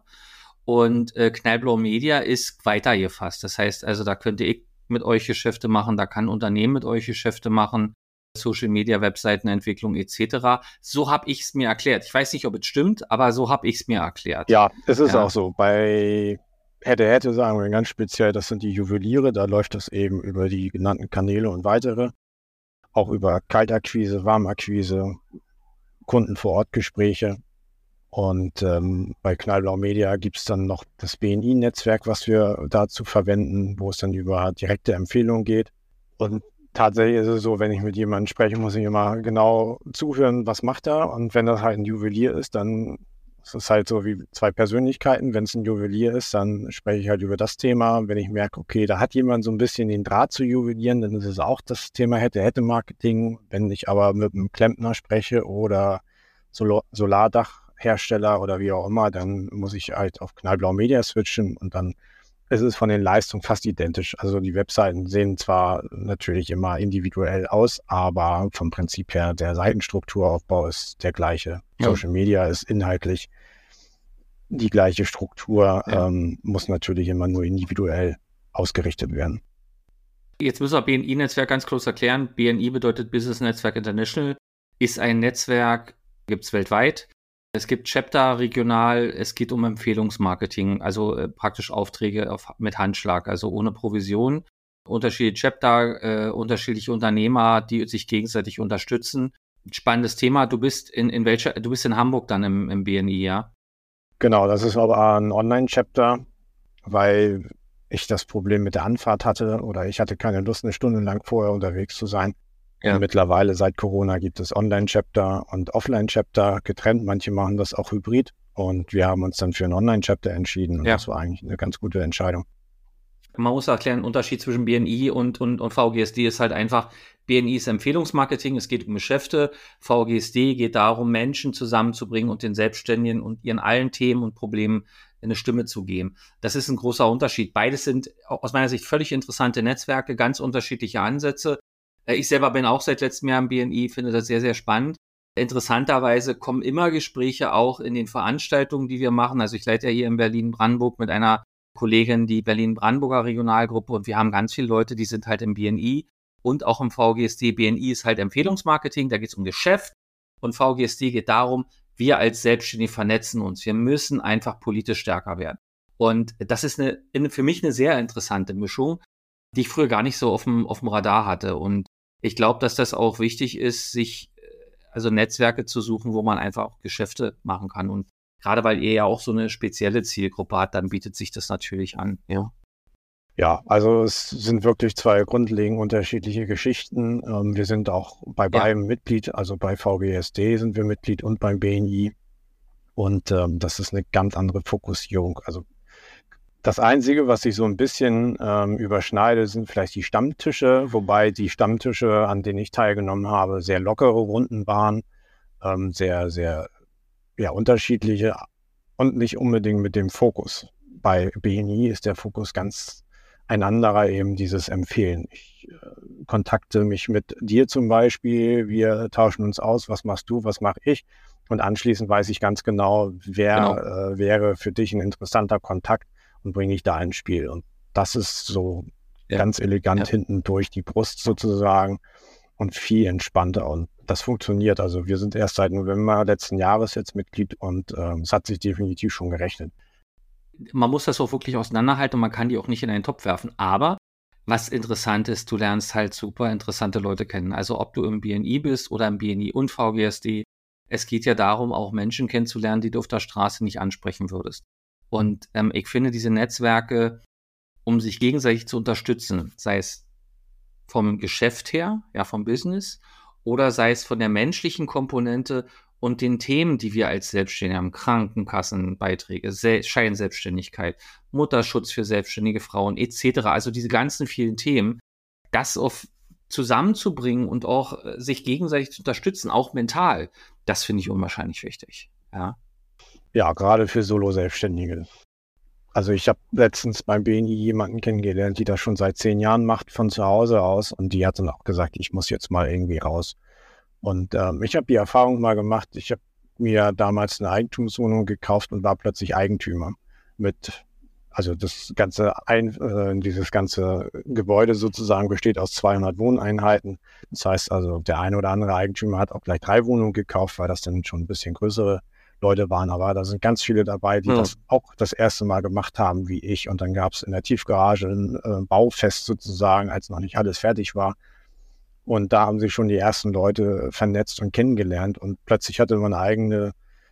Und äh, Knallblau Media ist weitergefasst. Das heißt, also da könnte ich mit euch Geschäfte machen, da kann ein Unternehmen mit euch Geschäfte machen, Social Media, Webseitenentwicklung et cetera. So habe ich es mir erklärt. Ich weiß nicht, ob es stimmt, aber so habe ich es mir erklärt. Ja, es ist Ja. auch so. Bei Hätte, hätte sagen wir ganz speziell, das sind die Juweliere. Da läuft das eben über die genannten Kanäle und weitere. Auch über Kaltakquise, Warmakquise, Kunden vor Ort Gespräche. Und ähm, bei Knallblau Media gibt es dann noch das B N I-Netzwerk, was wir dazu verwenden, wo es dann über direkte Empfehlungen geht. Und tatsächlich ist es so, wenn ich mit jemandem spreche, muss ich immer genau zuhören, was macht er. Und wenn das halt ein Juwelier ist, dann ist es halt so wie zwei Persönlichkeiten. Wenn es ein Juwelier ist, dann spreche ich halt über das Thema. Wenn ich merke, okay, da hat jemand so ein bisschen den Draht zu Juwelieren, dann ist es auch das Thema Hätte-Hätte-Marketing. Wenn ich aber mit einem Klempner spreche oder Sol- Solardachhersteller oder wie auch immer, dann muss ich halt auf Knallblau Media switchen und dann es ist von den Leistungen fast identisch. Also die Webseiten sehen zwar natürlich immer individuell aus, aber vom Prinzip her der Seitenstrukturaufbau ist der gleiche. Ja. Social Media ist inhaltlich die gleiche Struktur, ja. ähm, muss natürlich immer nur individuell ausgerichtet werden. Jetzt müssen wir B N I-Netzwerk ganz kurz erklären. B N I bedeutet Business Network International, ist ein Netzwerk, gibt es weltweit. Es gibt Chapter regional, es geht um Empfehlungsmarketing, also äh, praktisch Aufträge auf, mit Handschlag, also ohne Provision. Unterschiedliche Chapter, äh, unterschiedliche Unternehmer, die sich gegenseitig unterstützen. Spannendes Thema. Du bist in, in welcher, du bist in Hamburg dann im, im B N I, ja? Genau, das ist aber ein Online-Chapter, weil ich das Problem mit der Anfahrt hatte oder ich hatte keine Lust, eine Stunde lang vorher unterwegs zu sein. Ja. Und mittlerweile seit Corona gibt es Online-Chapter und Offline-Chapter getrennt. Manche machen das auch hybrid und wir haben uns dann für einen Online-Chapter entschieden und ja. das war eigentlich eine ganz gute Entscheidung. Man muss erklären, der Unterschied zwischen B N I und, und, und V G S D ist halt einfach, B N I ist Empfehlungsmarketing, es geht um Geschäfte, V G S D geht darum, Menschen zusammenzubringen und den Selbstständigen und ihren allen Themen und Problemen eine Stimme zu geben. Das ist ein großer Unterschied. Beides sind aus meiner Sicht völlig interessante Netzwerke, ganz unterschiedliche Ansätze. Ich selber bin auch seit letztem Jahr im B N I, finde das sehr, sehr spannend. Interessanterweise kommen immer Gespräche auch in den Veranstaltungen, die wir machen. Also ich leite ja hier in Berlin-Brandenburg mit einer Kollegin die Berlin-Brandenburger Regionalgruppe und wir haben ganz viele Leute, die sind halt im B N I und auch im V G S D. B N I ist halt Empfehlungsmarketing, da geht es um Geschäft und V G S D geht darum, wir als Selbstständige vernetzen uns. Wir müssen einfach politisch stärker werden. Und das ist eine, für mich eine sehr interessante Mischung, die ich früher gar nicht so auf dem, auf dem Radar hatte. Und ich glaube, dass das auch wichtig ist, sich also Netzwerke zu suchen, wo man einfach auch Geschäfte machen kann. Und gerade weil ihr ja auch so eine spezielle Zielgruppe habt, dann bietet sich das natürlich an. Ja, ja, also es sind wirklich zwei grundlegend unterschiedliche Geschichten. Ähm, wir sind auch bei beidem ja. Mitglied, also bei V G S D sind wir Mitglied und beim B N I. Und ähm, das ist eine ganz andere Fokussierung. Also das Einzige, was sich so ein bisschen ähm, überschneidet, sind vielleicht die Stammtische, wobei die Stammtische, an denen ich teilgenommen habe, sehr lockere Runden waren, ähm, sehr, sehr ja, unterschiedliche und nicht unbedingt mit dem Fokus. Bei B N I ist der Fokus ganz ein anderer, eben dieses Empfehlen. Ich äh, kontakte mich mit dir zum Beispiel, wir tauschen uns aus, was machst du, was mache ich und anschließend weiß ich ganz genau, wer genau. Äh, wäre für dich ein interessanter Kontakt und bringe ich da ins Spiel. Und das ist so ja. ganz elegant ja. hinten durch die Brust sozusagen und viel entspannter. Und das funktioniert. Also wir sind erst seit November letzten Jahres jetzt Mitglied und ähm, es hat sich definitiv schon gerechnet. Man muss das auch wirklich auseinanderhalten und man kann die auch nicht in einen Topf werfen. Aber was interessant ist, du lernst halt super interessante Leute kennen. Also ob du im B N I bist oder im B N I und V G S D, es geht ja darum, auch Menschen kennenzulernen, die du auf der Straße nicht ansprechen würdest. Und ähm, ich finde diese Netzwerke, um sich gegenseitig zu unterstützen, sei es vom Geschäft her, ja vom Business, oder sei es von der menschlichen Komponente und den Themen, die wir als Selbstständige haben, Krankenkassenbeiträge, Se- Scheinselbstständigkeit, Mutterschutz für selbstständige Frauen et cetera. Also diese ganzen vielen Themen, das auf zusammenzubringen und auch äh, sich gegenseitig zu unterstützen, auch mental, das finde ich unwahrscheinlich wichtig. Ja. Ja, gerade für Solo-Selbstständige. Also ich habe letztens beim B N I jemanden kennengelernt, die das schon seit zehn Jahren macht von zu Hause aus und die hat dann auch gesagt, ich muss jetzt mal irgendwie raus. Und ähm, ich habe die Erfahrung mal gemacht, ich habe mir damals eine Eigentumswohnung gekauft und war plötzlich Eigentümer mit, also das ganze, Ein, äh, dieses ganze Gebäude sozusagen besteht aus zweihundert Wohneinheiten. Das heißt also, der eine oder andere Eigentümer hat auch gleich drei Wohnungen gekauft, weil das dann schon ein bisschen größere Leute waren, aber da sind ganz viele dabei, die ja. das auch das erste Mal gemacht haben, wie ich. Und dann gab es in der Tiefgarage ein äh, Baufest sozusagen, als noch nicht alles fertig war. Und da haben sich schon die ersten Leute vernetzt und kennengelernt. Und plötzlich hatte man eine eigene,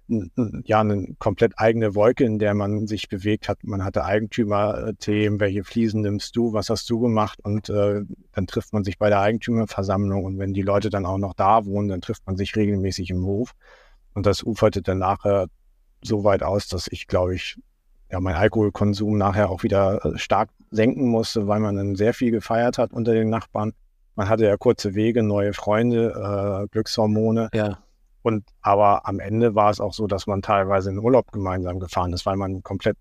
ja, eine komplett eigene Wolke, in der man sich bewegt hat. Man hatte Eigentümerthemen, welche Fliesen nimmst du, was hast du gemacht? Und äh, dann trifft man sich bei der Eigentümerversammlung. Und wenn die Leute dann auch noch da wohnen, dann trifft man sich regelmäßig im Hof. Und das uferte dann nachher so weit aus, dass ich, glaube ich, ja, meinen Alkoholkonsum nachher auch wieder stark senken musste, weil man dann sehr viel gefeiert hat unter den Nachbarn. Man hatte ja kurze Wege, neue Freunde, äh, Glückshormone. Ja. Und aber am Ende war es auch so, dass man teilweise in Urlaub gemeinsam gefahren ist, weil man komplett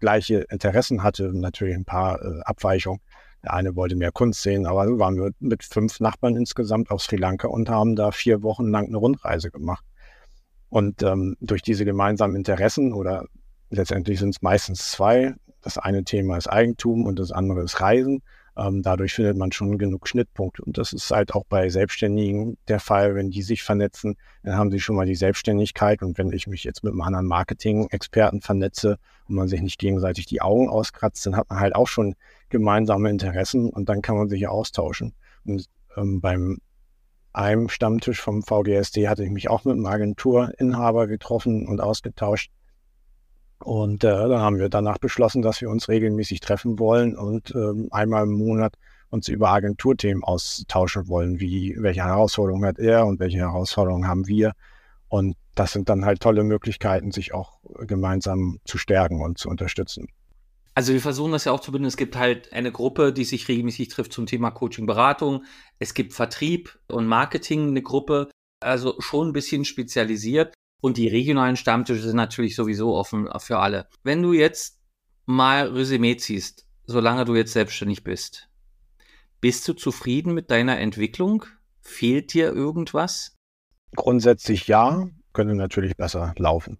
gleiche Interessen hatte, natürlich ein paar äh, Abweichungen. Der eine wollte mehr Kunst sehen, aber so waren wir mit fünf Nachbarn insgesamt auf Sri Lanka und haben da vier Wochen lang eine Rundreise gemacht. Und ähm, durch diese gemeinsamen Interessen, oder letztendlich sind es meistens zwei, das eine Thema ist Eigentum und das andere ist Reisen, ähm, dadurch findet man schon genug Schnittpunkte. Und das ist halt auch bei Selbstständigen der Fall, wenn die sich vernetzen, dann haben sie schon mal die Selbstständigkeit. Und wenn ich mich jetzt mit einem anderen Marketing-Experten vernetze und man sich nicht gegenseitig die Augen auskratzt, dann hat man halt auch schon gemeinsame Interessen und dann kann man sich austauschen. Und ähm, beim einem Stammtisch vom V G S D hatte ich mich auch mit einem Agenturinhaber getroffen und ausgetauscht. Und äh, dann haben wir danach beschlossen, dass wir uns regelmäßig treffen wollen und ähm, einmal im Monat uns über Agenturthemen austauschen wollen, wie welche Herausforderungen hat er und welche Herausforderungen haben wir. Und das sind dann halt tolle Möglichkeiten, sich auch gemeinsam zu stärken und zu unterstützen. Also wir versuchen das ja auch zu binden. Es gibt halt eine Gruppe, die sich regelmäßig trifft zum Thema Coaching, Beratung. Es gibt Vertrieb und Marketing, eine Gruppe, also schon ein bisschen spezialisiert. Und die regionalen Stammtische sind natürlich sowieso offen für alle. Wenn du jetzt mal Resümee ziehst, solange du jetzt selbstständig bist, bist du zufrieden mit deiner Entwicklung? Fehlt dir irgendwas? Grundsätzlich ja, könnte natürlich besser laufen.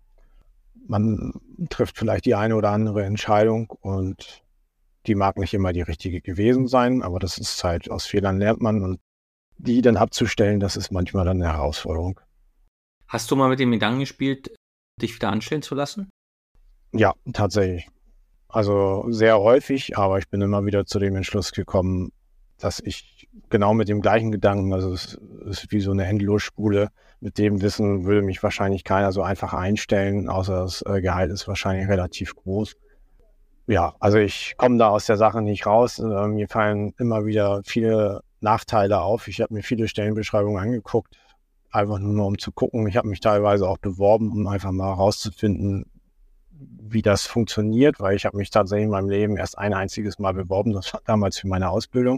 Man trifft vielleicht die eine oder andere Entscheidung und die mag nicht immer die richtige gewesen sein, aber das ist halt, aus Fehlern lernt man und die dann abzustellen, das ist manchmal dann eine Herausforderung. Hast du mal mit dem Gedanken gespielt, dich wieder anstellen zu lassen? Ja, tatsächlich. Also sehr häufig, aber ich bin immer wieder zu dem Entschluss gekommen, dass ich genau mit dem gleichen Gedanken, also es ist wie so eine Endlosspule, mit dem Wissen würde mich wahrscheinlich keiner so einfach einstellen, außer das äh, Gehalt ist wahrscheinlich relativ groß. Ja, also ich komme da aus der Sache nicht raus. Äh, mir fallen immer wieder viele Nachteile auf. Ich habe mir viele Stellenbeschreibungen angeguckt, einfach nur um zu gucken. Ich habe mich teilweise auch beworben, um einfach mal herauszufinden, wie das funktioniert, weil ich habe mich tatsächlich in meinem Leben erst ein einziges Mal beworben. Das war damals für meine Ausbildung.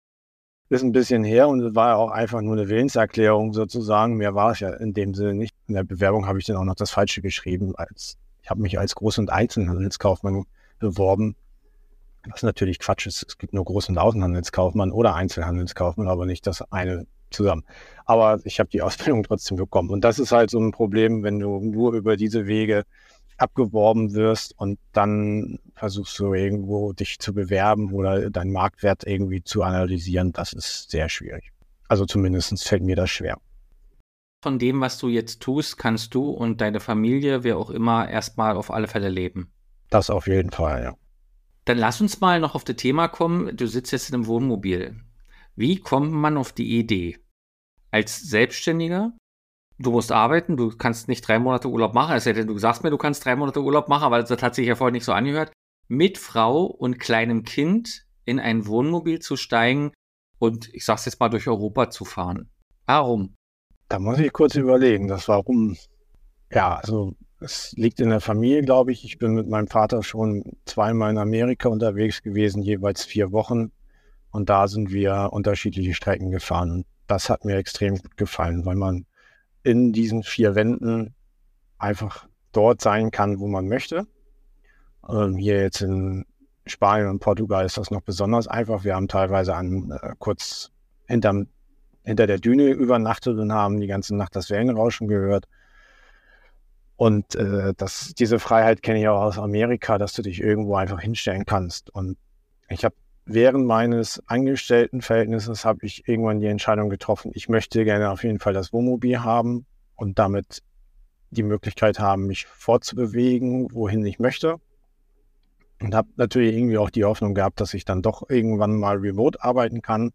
Ist ein bisschen her und es war ja auch einfach nur eine Willenserklärung sozusagen. Mehr war es ja in dem Sinne nicht. In der Bewerbung habe ich dann auch noch das Falsche geschrieben. Als, ich habe mich als Groß- und Einzelhandelskaufmann beworben, was natürlich Quatsch ist. Es gibt nur Groß- und Außenhandelskaufmann oder Einzelhandelskaufmann, aber nicht das eine zusammen. Aber ich habe die Ausbildung trotzdem bekommen. Und das ist halt so ein Problem, wenn du nur über diese Wege abgeworben wirst und dann versuchst du irgendwo dich zu bewerben oder deinen Marktwert irgendwie zu analysieren. Das ist sehr schwierig. Also zumindest fällt mir das schwer. Von dem, was du jetzt tust, kannst du und deine Familie, wer auch immer, erstmal auf alle Fälle leben. Das auf jeden Fall, ja. Dann lass uns mal noch auf das Thema kommen. Du sitzt jetzt in einem Wohnmobil. Wie kommt man auf die Idee? Als Selbstständiger, du musst arbeiten, du kannst nicht drei Monate Urlaub machen, es sei denn, du sagst mir, du kannst drei Monate Urlaub machen, aber das hat sich ja vorher nicht so angehört. Mit Frau und kleinem Kind in ein Wohnmobil zu steigen und, ich sag's jetzt mal, durch Europa zu fahren. Warum? Da muss ich kurz überlegen, das Warum. Ja, also es liegt in der Familie, glaube ich. Ich bin mit meinem Vater schon zweimal in Amerika unterwegs gewesen, jeweils vier Wochen. Und da sind wir unterschiedliche Strecken gefahren. Und das hat mir extrem gut gefallen, weil man in diesen vier Wänden einfach dort sein kann, wo man möchte. Ähm, hier jetzt in Spanien und Portugal ist das noch besonders einfach. Wir haben teilweise an, äh, kurz hinterm, hinter der Düne übernachtet und haben die ganze Nacht das Wellenrauschen gehört. Und äh, das, diese Freiheit kenne ich auch aus Amerika, dass du dich irgendwo einfach hinstellen kannst. Und ich habe während meines Angestelltenverhältnisses habe ich irgendwann die Entscheidung getroffen, ich möchte gerne auf jeden Fall das Wohnmobil haben und damit die Möglichkeit haben, mich fortzubewegen, wohin ich möchte. Und habe natürlich irgendwie auch die Hoffnung gehabt, dass ich dann doch irgendwann mal remote arbeiten kann.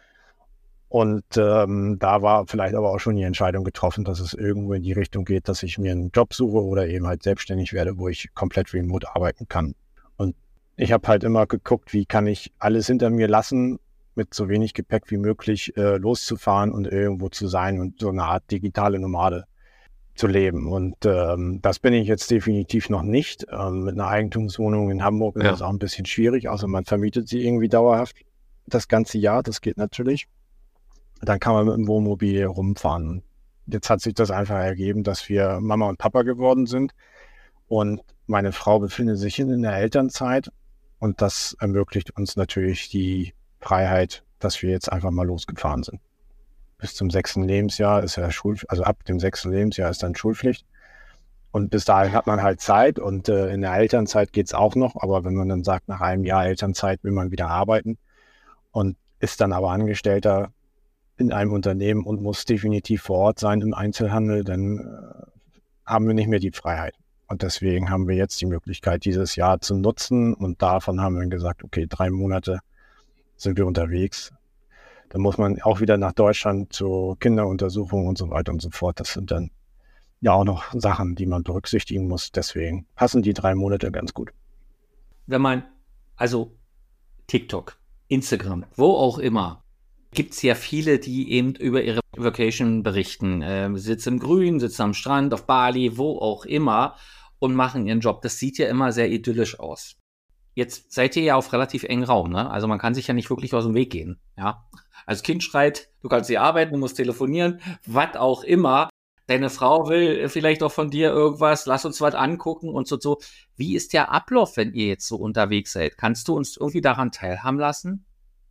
Und ähm, da war vielleicht aber auch schon die Entscheidung getroffen, dass es irgendwo in die Richtung geht, dass ich mir einen Job suche oder eben halt selbstständig werde, wo ich komplett remote arbeiten kann. Und ich habe halt immer geguckt, wie kann ich alles hinter mir lassen, mit so wenig Gepäck wie möglich äh, loszufahren und irgendwo zu sein und so eine Art digitale Nomade zu leben. Und ähm, das bin ich jetzt definitiv noch nicht. Ähm, mit einer Eigentumswohnung in Hamburg ist Ja. das auch ein bisschen schwierig, außer man vermietet sie irgendwie dauerhaft das ganze Jahr. Das geht natürlich. Dann kann man mit dem Wohnmobil rumfahren. Jetzt hat sich das einfach ergeben, dass wir Mama und Papa geworden sind. Und Meine Frau befindet sich in der Elternzeit und das ermöglicht uns natürlich die Freiheit, dass wir jetzt einfach mal losgefahren sind. Bis zum sechsten Lebensjahr ist ja Schul, also ab dem sechsten Lebensjahr ist dann Schulpflicht. Und bis dahin hat man halt Zeit und äh, in der Elternzeit geht's auch noch. Aber wenn man dann sagt, nach einem Jahr Elternzeit will man wieder arbeiten und ist dann aber Angestellter in einem Unternehmen und muss definitiv vor Ort sein im Einzelhandel, dann äh, haben wir nicht mehr die Freiheit. Und deswegen haben wir jetzt die Möglichkeit, dieses Jahr zu nutzen. Und davon haben wir gesagt, okay, drei Monate sind wir unterwegs. Dann muss man auch wieder nach Deutschland zur Kinderuntersuchung und so weiter und so fort. Das sind dann ja auch noch Sachen, die man berücksichtigen muss. Deswegen passen die drei Monate ganz gut. Wenn man, also TikTok, Instagram, wo auch immer, gibt es ja viele, die eben über ihre Vacation berichten. Ähm, sitzen im Grün, sitzen am Strand, auf Bali, wo auch immer und machen ihren Job. Das sieht ja immer sehr idyllisch aus. Jetzt seid ihr ja auf relativ engen Raum, ne? Also man kann sich ja nicht wirklich aus dem Weg gehen, ja? Als Kind schreit, du kannst hier arbeiten, du musst telefonieren, was auch immer. Deine Frau will vielleicht auch von dir irgendwas, lass uns was angucken und so, so. Wie ist der Ablauf, wenn ihr jetzt so unterwegs seid? Kannst du uns irgendwie daran teilhaben lassen?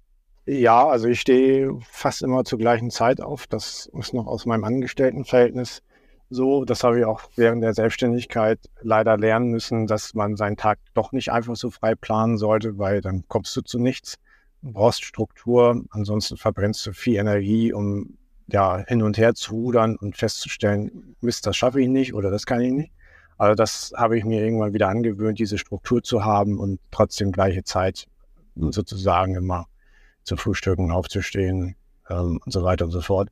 Ja, also ich stehe fast immer zur gleichen Zeit auf. Das ist noch aus meinem Angestelltenverhältnis so. Das habe ich auch während der Selbstständigkeit leider lernen müssen, dass man seinen Tag doch nicht einfach so frei planen sollte, weil dann kommst du zu nichts. Du brauchst Struktur, ansonsten verbrennst du viel Energie, um ja hin und her zu rudern und festzustellen, Mist, das schaffe ich nicht oder das kann ich nicht. Also das habe ich mir irgendwann wieder angewöhnt, diese Struktur zu haben und trotzdem gleiche Zeit sozusagen immer zu frühstücken, aufzustehen ähm, und so weiter und so fort.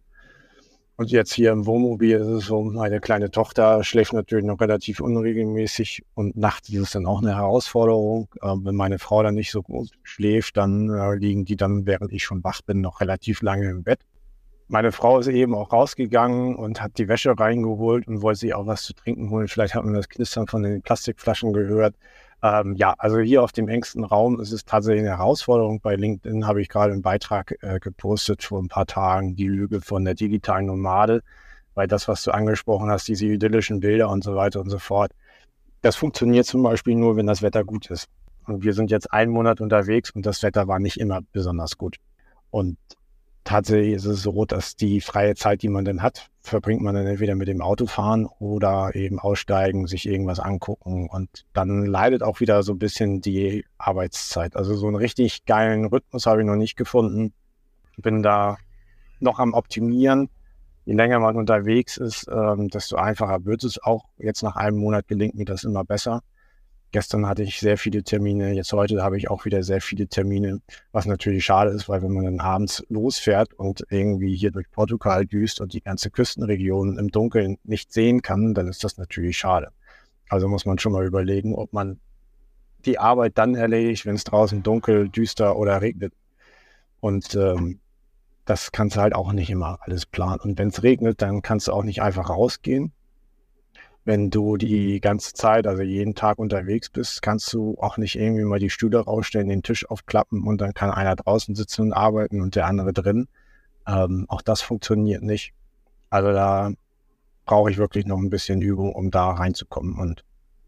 Und jetzt hier im Wohnmobil ist es so, meine kleine Tochter schläft natürlich noch relativ unregelmäßig und nachts ist es dann auch eine Herausforderung. Ähm, wenn meine Frau dann nicht so gut schläft, dann äh, liegen die dann, während ich schon wach bin, noch relativ lange im Bett. Meine Frau ist eben auch rausgegangen und hat die Wäsche reingeholt und wollte sich auch was zu trinken holen. Vielleicht hat man das Knistern von den Plastikflaschen gehört. Ähm, ja, also hier auf dem engsten Raum ist es tatsächlich eine Herausforderung. Bei LinkedIn habe ich gerade einen Beitrag äh, gepostet vor ein paar Tagen, die Lüge von der digitalen Nomade, weil das, was du angesprochen hast, diese idyllischen Bilder und so weiter und so fort, das funktioniert zum Beispiel nur, wenn das Wetter gut ist. Und wir sind jetzt einen Monat unterwegs und das Wetter war nicht immer besonders gut. Und tatsächlich ist es so, dass die freie Zeit, die man dann hat, verbringt man dann entweder mit dem Autofahren oder eben aussteigen, sich irgendwas angucken und dann leidet auch wieder so ein bisschen die Arbeitszeit. Also so einen richtig geilen Rhythmus habe ich noch nicht gefunden. Bin da noch am Optimieren. Je länger man unterwegs ist, ähm, desto einfacher wird es auch. Jetzt nach einem Monat gelingt mir das immer besser. Gestern hatte ich sehr viele Termine, jetzt heute habe ich auch wieder sehr viele Termine, was natürlich schade ist, weil wenn man dann abends losfährt und irgendwie hier durch Portugal düst und die ganze Küstenregion im Dunkeln nicht sehen kann, dann ist das natürlich schade. Also muss man schon mal überlegen, ob man die Arbeit dann erledigt, wenn es draußen dunkel, düster oder regnet. Und ähm, das kannst du halt auch nicht immer alles planen. Und wenn es regnet, dann kannst du auch nicht einfach rausgehen. Wenn du die ganze Zeit, also jeden Tag unterwegs bist, kannst du auch nicht irgendwie mal die Stühle rausstellen, den Tisch aufklappen und dann kann einer draußen sitzen und arbeiten und der andere drin. Ähm, auch das funktioniert nicht. Also da brauche ich wirklich noch ein bisschen Übung, um da reinzukommen. Und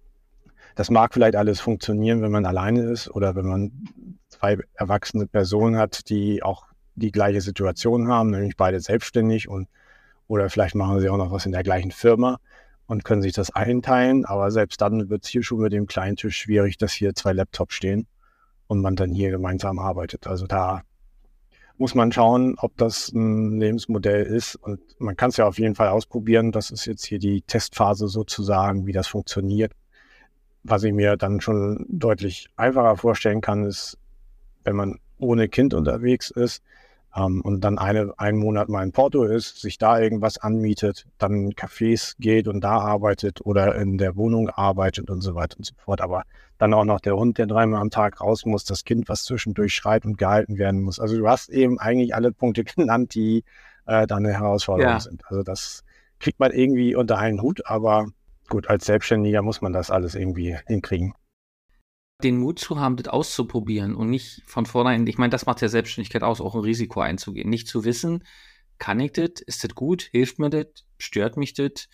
das mag vielleicht alles funktionieren, wenn man alleine ist oder wenn man zwei erwachsene Personen hat, die auch die gleiche Situation haben, nämlich beide selbstständig und oder vielleicht machen sie auch noch was in der gleichen Firma und können sich das einteilen. Aber selbst dann wird es hier schon mit dem kleinen Tisch schwierig, dass hier zwei Laptops stehen und man dann hier gemeinsam arbeitet. Also da muss man schauen, ob das ein Lebensmodell ist. Und man kann es ja auf jeden Fall ausprobieren. Das ist jetzt hier die Testphase sozusagen, wie das funktioniert. Was ich mir dann schon deutlich einfacher vorstellen kann, ist, wenn man ohne Kind unterwegs ist, Um, und dann eine, einen Monat mal in Porto ist, sich da irgendwas anmietet, dann in Cafés geht und da arbeitet oder in der Wohnung arbeitet und so weiter und so fort. Aber dann auch noch der Hund, der dreimal am Tag raus muss, das Kind, was zwischendurch schreit und gehalten werden muss. Also du hast eben eigentlich alle Punkte genannt, die äh, dann eine Herausforderung ja. sind. Also das kriegt man irgendwie unter einen Hut, aber gut, als Selbstständiger muss man das alles irgendwie hinkriegen. Den Mut zu haben, das auszuprobieren und nicht von vornherein, ich meine, das macht ja Selbstständigkeit aus, auch ein Risiko einzugehen. Nicht zu wissen, kann ich das, ist das gut, hilft mir das, stört mich das,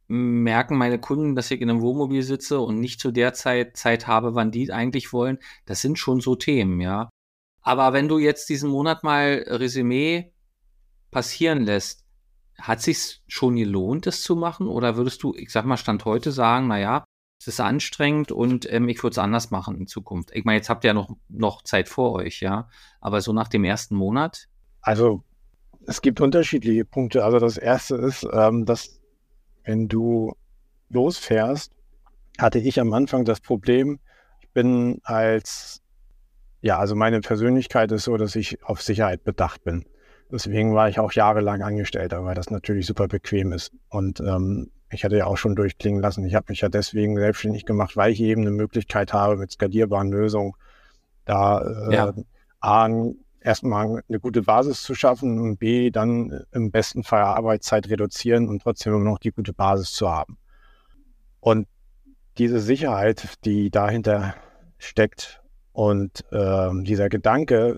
merken meine Kunden, dass ich in einem Wohnmobil sitze und nicht zu der Zeit Zeit habe, wann die eigentlich wollen. Das sind schon so Themen, ja. Aber wenn du jetzt diesen Monat mal Resümee passieren lässt, hat sich's schon gelohnt, das zu machen? Oder würdest du, ich sag mal, Stand heute sagen, naja, es ist anstrengend und ähm, ich würde es anders machen in Zukunft? Ich meine, jetzt habt ihr ja noch, noch Zeit vor euch, ja. Aber so nach dem ersten Monat? Also es gibt unterschiedliche Punkte. Also das erste ist, ähm, dass wenn du losfährst, hatte ich am Anfang das Problem, ich bin als, ja, also meine Persönlichkeit ist so, dass ich auf Sicherheit bedacht bin. Deswegen war ich auch jahrelang Angestellter, weil das natürlich super bequem ist. Und ähm, ich hatte ja auch schon durchklingen lassen, ich habe mich ja deswegen selbstständig gemacht, weil ich eben eine Möglichkeit habe, mit skalierbaren Lösungen da äh, Ja. A, erstmal eine gute Basis zu schaffen und B, dann im besten Fall Arbeitszeit reduzieren und trotzdem immer noch die gute Basis zu haben. Und diese Sicherheit, die dahinter steckt und äh, dieser Gedanke,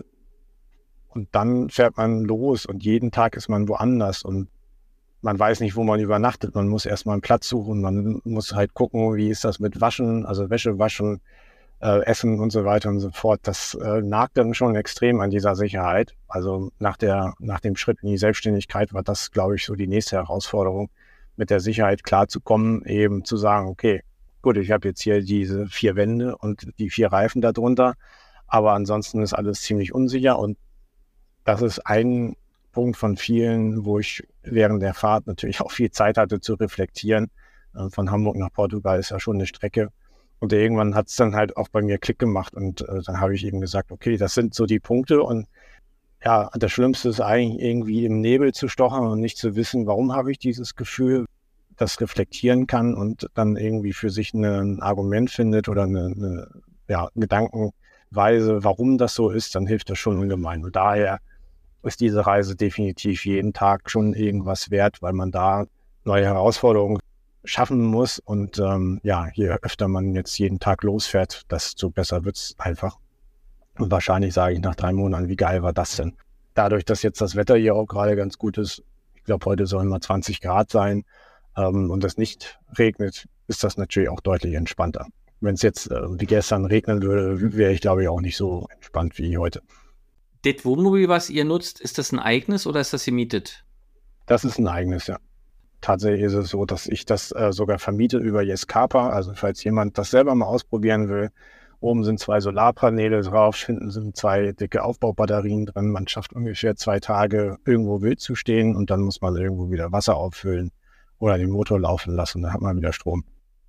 und dann fährt man los und jeden Tag ist man woanders und man weiß nicht, wo man übernachtet. Man muss erstmal einen Platz suchen, man muss halt gucken, wie ist das mit Waschen, also Wäsche waschen, äh, Essen und so weiter und so fort. Das äh, nagt dann schon extrem an dieser Sicherheit. Also nach der, nach dem Schritt in die Selbstständigkeit war das, glaube ich, so die nächste Herausforderung, mit der Sicherheit klarzukommen, eben zu sagen, okay, gut, ich habe jetzt hier diese vier Wände und die vier Reifen darunter, aber ansonsten ist alles ziemlich unsicher und das ist ein Punkt von vielen, wo ich während der Fahrt natürlich auch viel Zeit hatte zu reflektieren. Äh, von Hamburg nach Portugal ist ja schon eine Strecke. Und irgendwann hat es dann halt auch bei mir Klick gemacht und äh, dann habe ich eben gesagt, okay, das sind so die Punkte und ja, das Schlimmste ist eigentlich irgendwie im Nebel zu stochern und nicht zu wissen, warum habe ich dieses Gefühl, das reflektieren kann und dann irgendwie für sich eine, ein Argument findet oder eine, eine ja, Gedankenweise, warum das so ist, dann hilft das schon ungemein. Und daher ist diese Reise definitiv jeden Tag schon irgendwas wert, weil man da neue Herausforderungen schaffen muss. Und ähm, ja, je öfter man jetzt jeden Tag losfährt, desto besser wird es einfach. Und wahrscheinlich sage ich nach drei Monaten, wie geil war das denn? Dadurch, dass jetzt das Wetter hier auch gerade ganz gut ist, ich glaube, heute sollen mal zwanzig Grad sein ähm, und es nicht regnet, ist das natürlich auch deutlich entspannter. Wenn es jetzt äh, wie gestern regnen würde, wäre ich, glaube ich, auch nicht so entspannt wie heute. Das Wohnmobil, was ihr nutzt, ist das ein eigenes oder ist das gemietet? Das ist ein eigenes, ja. Tatsächlich ist es so, dass ich das äh, sogar vermiete über Yescapa. Also falls jemand das selber mal ausprobieren will, oben sind zwei Solarpaneele drauf, hinten sind zwei dicke Aufbaubatterien drin. Man schafft ungefähr zwei Tage irgendwo wild zu stehen und dann muss man irgendwo wieder Wasser auffüllen oder den Motor laufen lassen, dann hat man wieder Strom.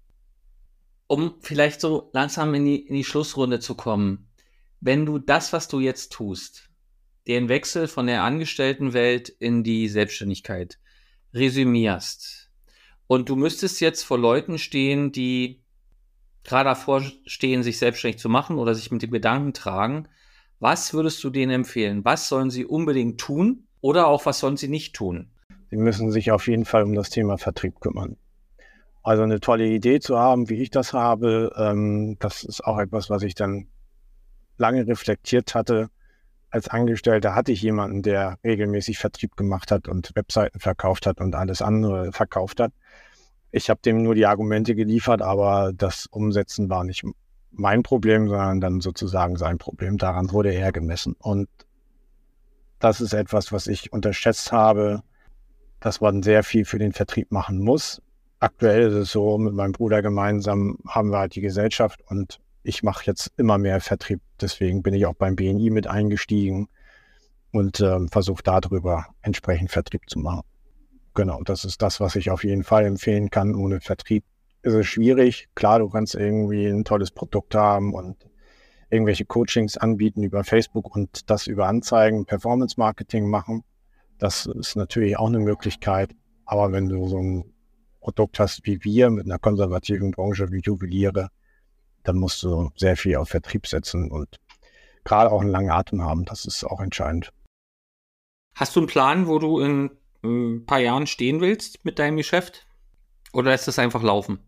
Um vielleicht so langsam in die, in die Schlussrunde zu kommen. Wenn du das, was du jetzt tust, den Wechsel von der Angestelltenwelt in die Selbstständigkeit resümierst und du müsstest jetzt vor Leuten stehen, die gerade davor stehen, sich selbstständig zu machen oder sich mit dem Gedanken tragen, was würdest du denen empfehlen? Was sollen sie unbedingt tun oder auch was sollen sie nicht tun? Sie müssen sich auf jeden Fall um das Thema Vertrieb kümmern. Also eine tolle Idee zu haben, wie ich das habe, ähm, das ist auch etwas, was ich dann lange reflektiert hatte. Als Angestellter hatte ich jemanden, der regelmäßig Vertrieb gemacht hat und Webseiten verkauft hat und alles andere verkauft hat. Ich habe dem nur die Argumente geliefert, aber das Umsetzen war nicht mein Problem, sondern dann sozusagen sein Problem. Daran wurde er gemessen. Und das ist etwas, was ich unterschätzt habe, dass man sehr viel für den Vertrieb machen muss. Aktuell ist es so, mit meinem Bruder gemeinsam haben wir halt die Gesellschaft und ich mache jetzt immer mehr Vertrieb, deswegen bin ich auch beim B N I mit eingestiegen und äh, versuche darüber entsprechend Vertrieb zu machen. Genau, das ist das, was ich auf jeden Fall empfehlen kann. Ohne Vertrieb ist es schwierig. Klar, du kannst irgendwie ein tolles Produkt haben und irgendwelche Coachings anbieten über Facebook und das über Anzeigen, Performance-Marketing machen. Das ist natürlich auch eine Möglichkeit. Aber wenn du so ein Produkt hast wie wir mit einer konservativen Branche wie Juweliere, dann musst du sehr viel auf Vertrieb setzen und gerade auch einen langen Atem haben. Das ist auch entscheidend. Hast du einen Plan, wo du in ein paar Jahren stehen willst mit deinem Geschäft? Oder lässt das einfach laufen?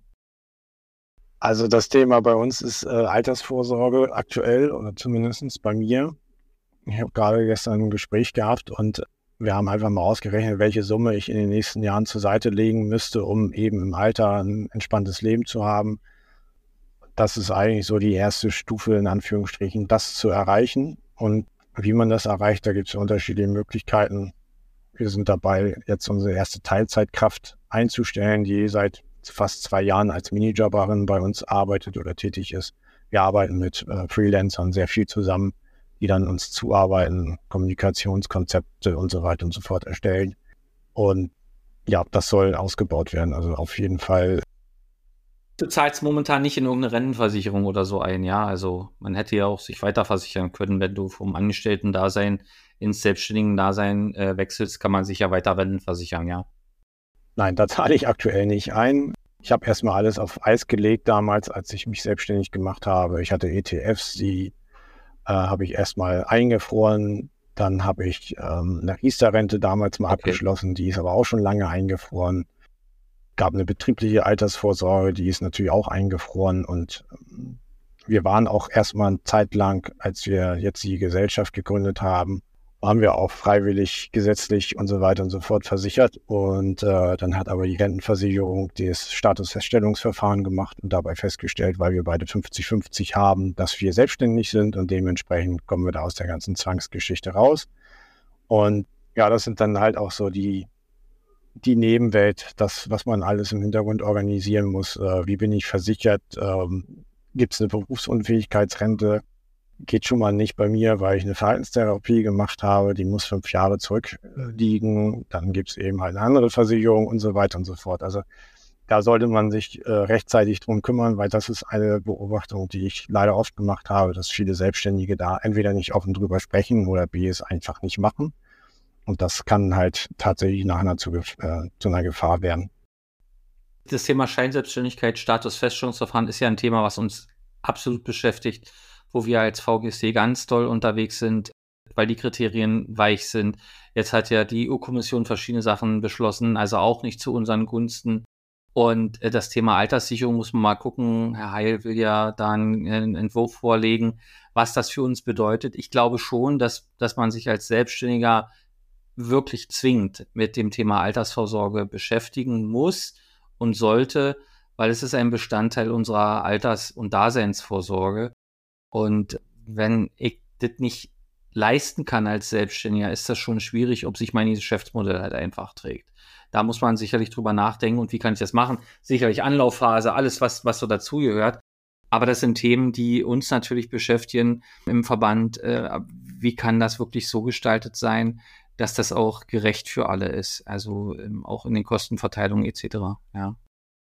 Also das Thema bei uns ist äh, Altersvorsorge aktuell oder zumindest bei mir. Ich habe gerade gestern ein Gespräch gehabt und wir haben einfach mal ausgerechnet, welche Summe ich in den nächsten Jahren zur Seite legen müsste, um eben im Alter ein entspanntes Leben zu haben. Das ist eigentlich so die erste Stufe, in Anführungsstrichen, das zu erreichen. Und wie man das erreicht, da gibt es unterschiedliche Möglichkeiten. Wir sind dabei, jetzt unsere erste Teilzeitkraft einzustellen, die seit fast zwei Jahren als Minijobberin bei uns arbeitet oder tätig ist. Wir arbeiten mit äh, Freelancern sehr viel zusammen, die dann uns zuarbeiten, Kommunikationskonzepte und so weiter und so fort erstellen. Und ja, das soll ausgebaut werden. Also auf jeden Fall. Du zahlst momentan nicht in irgendeine Rentenversicherung oder so ein, ja? Also man hätte ja auch sich weiterversichern können, wenn du vom Angestellten-Dasein ins Selbstständigen-Dasein äh, wechselst, kann man sich ja weiter Renten versichern, ja? Nein, da zahle ich aktuell nicht ein. Ich habe erstmal alles auf Eis gelegt damals, als ich mich selbstständig gemacht habe. Ich hatte E T Fs, die äh, habe ich erstmal eingefroren. Dann habe ich ähm, eine Riester-Rente damals mal Okay. abgeschlossen, die ist aber auch schon lange eingefroren. Gab eine betriebliche Altersvorsorge, die ist natürlich auch eingefroren. Und ähm, wir waren auch erstmal eine Zeit lang, als wir jetzt die Gesellschaft gegründet haben, waren wir auch freiwillig, gesetzlich und so weiter und so fort versichert. Und äh, dann hat aber die Rentenversicherung das Statusfeststellungsverfahren gemacht und dabei festgestellt, weil wir beide fünfzig fünfzig haben, dass wir selbstständig sind und dementsprechend kommen wir da aus der ganzen Zwangsgeschichte raus. Und ja, das sind dann halt auch so die, die Nebenwelt, das, was man alles im Hintergrund organisieren muss. Äh, wie bin ich versichert? Ähm, gibt es eine Berufsunfähigkeitsrente? Geht schon mal nicht bei mir, weil ich eine Verhaltenstherapie gemacht habe, die muss fünf Jahre zurückliegen. Dann gibt es eben halt eine andere Versicherung und so weiter und so fort. Also da sollte man sich äh, rechtzeitig drum kümmern, weil das ist eine Beobachtung, die ich leider oft gemacht habe, dass viele Selbstständige da entweder nicht offen drüber sprechen oder B es einfach nicht machen. Und das kann halt tatsächlich nachher zu, äh, zu einer Gefahr werden. Das Thema Scheinselbstständigkeit, Statusfeststellungsverfahren ist ja ein Thema, was uns absolut beschäftigt, wo wir als V G S D ganz doll unterwegs sind, weil die Kriterien weich sind. Jetzt hat ja die E U-Kommission verschiedene Sachen beschlossen, also auch nicht zu unseren Gunsten. Und äh, das Thema Alterssicherung muss man mal gucken. Herr Heil will ja da einen, einen Entwurf vorlegen, was das für uns bedeutet. Ich glaube schon, dass, dass man sich als Selbstständiger wirklich zwingend mit dem Thema Altersvorsorge beschäftigen muss und sollte, weil es ist ein Bestandteil unserer Alters- und Daseinsvorsorge. Und wenn ich das nicht leisten kann als Selbstständiger, ist das schon schwierig, ob sich mein Geschäftsmodell halt einfach trägt. Da muss man sicherlich drüber nachdenken und wie kann ich das machen? Sicherlich Anlaufphase, alles, was, was so dazugehört. Aber das sind Themen, die uns natürlich beschäftigen im Verband. Äh, wie kann das wirklich so gestaltet sein, dass das auch gerecht für alle ist? Also ähm, auch in den Kostenverteilungen et cetera. Ja.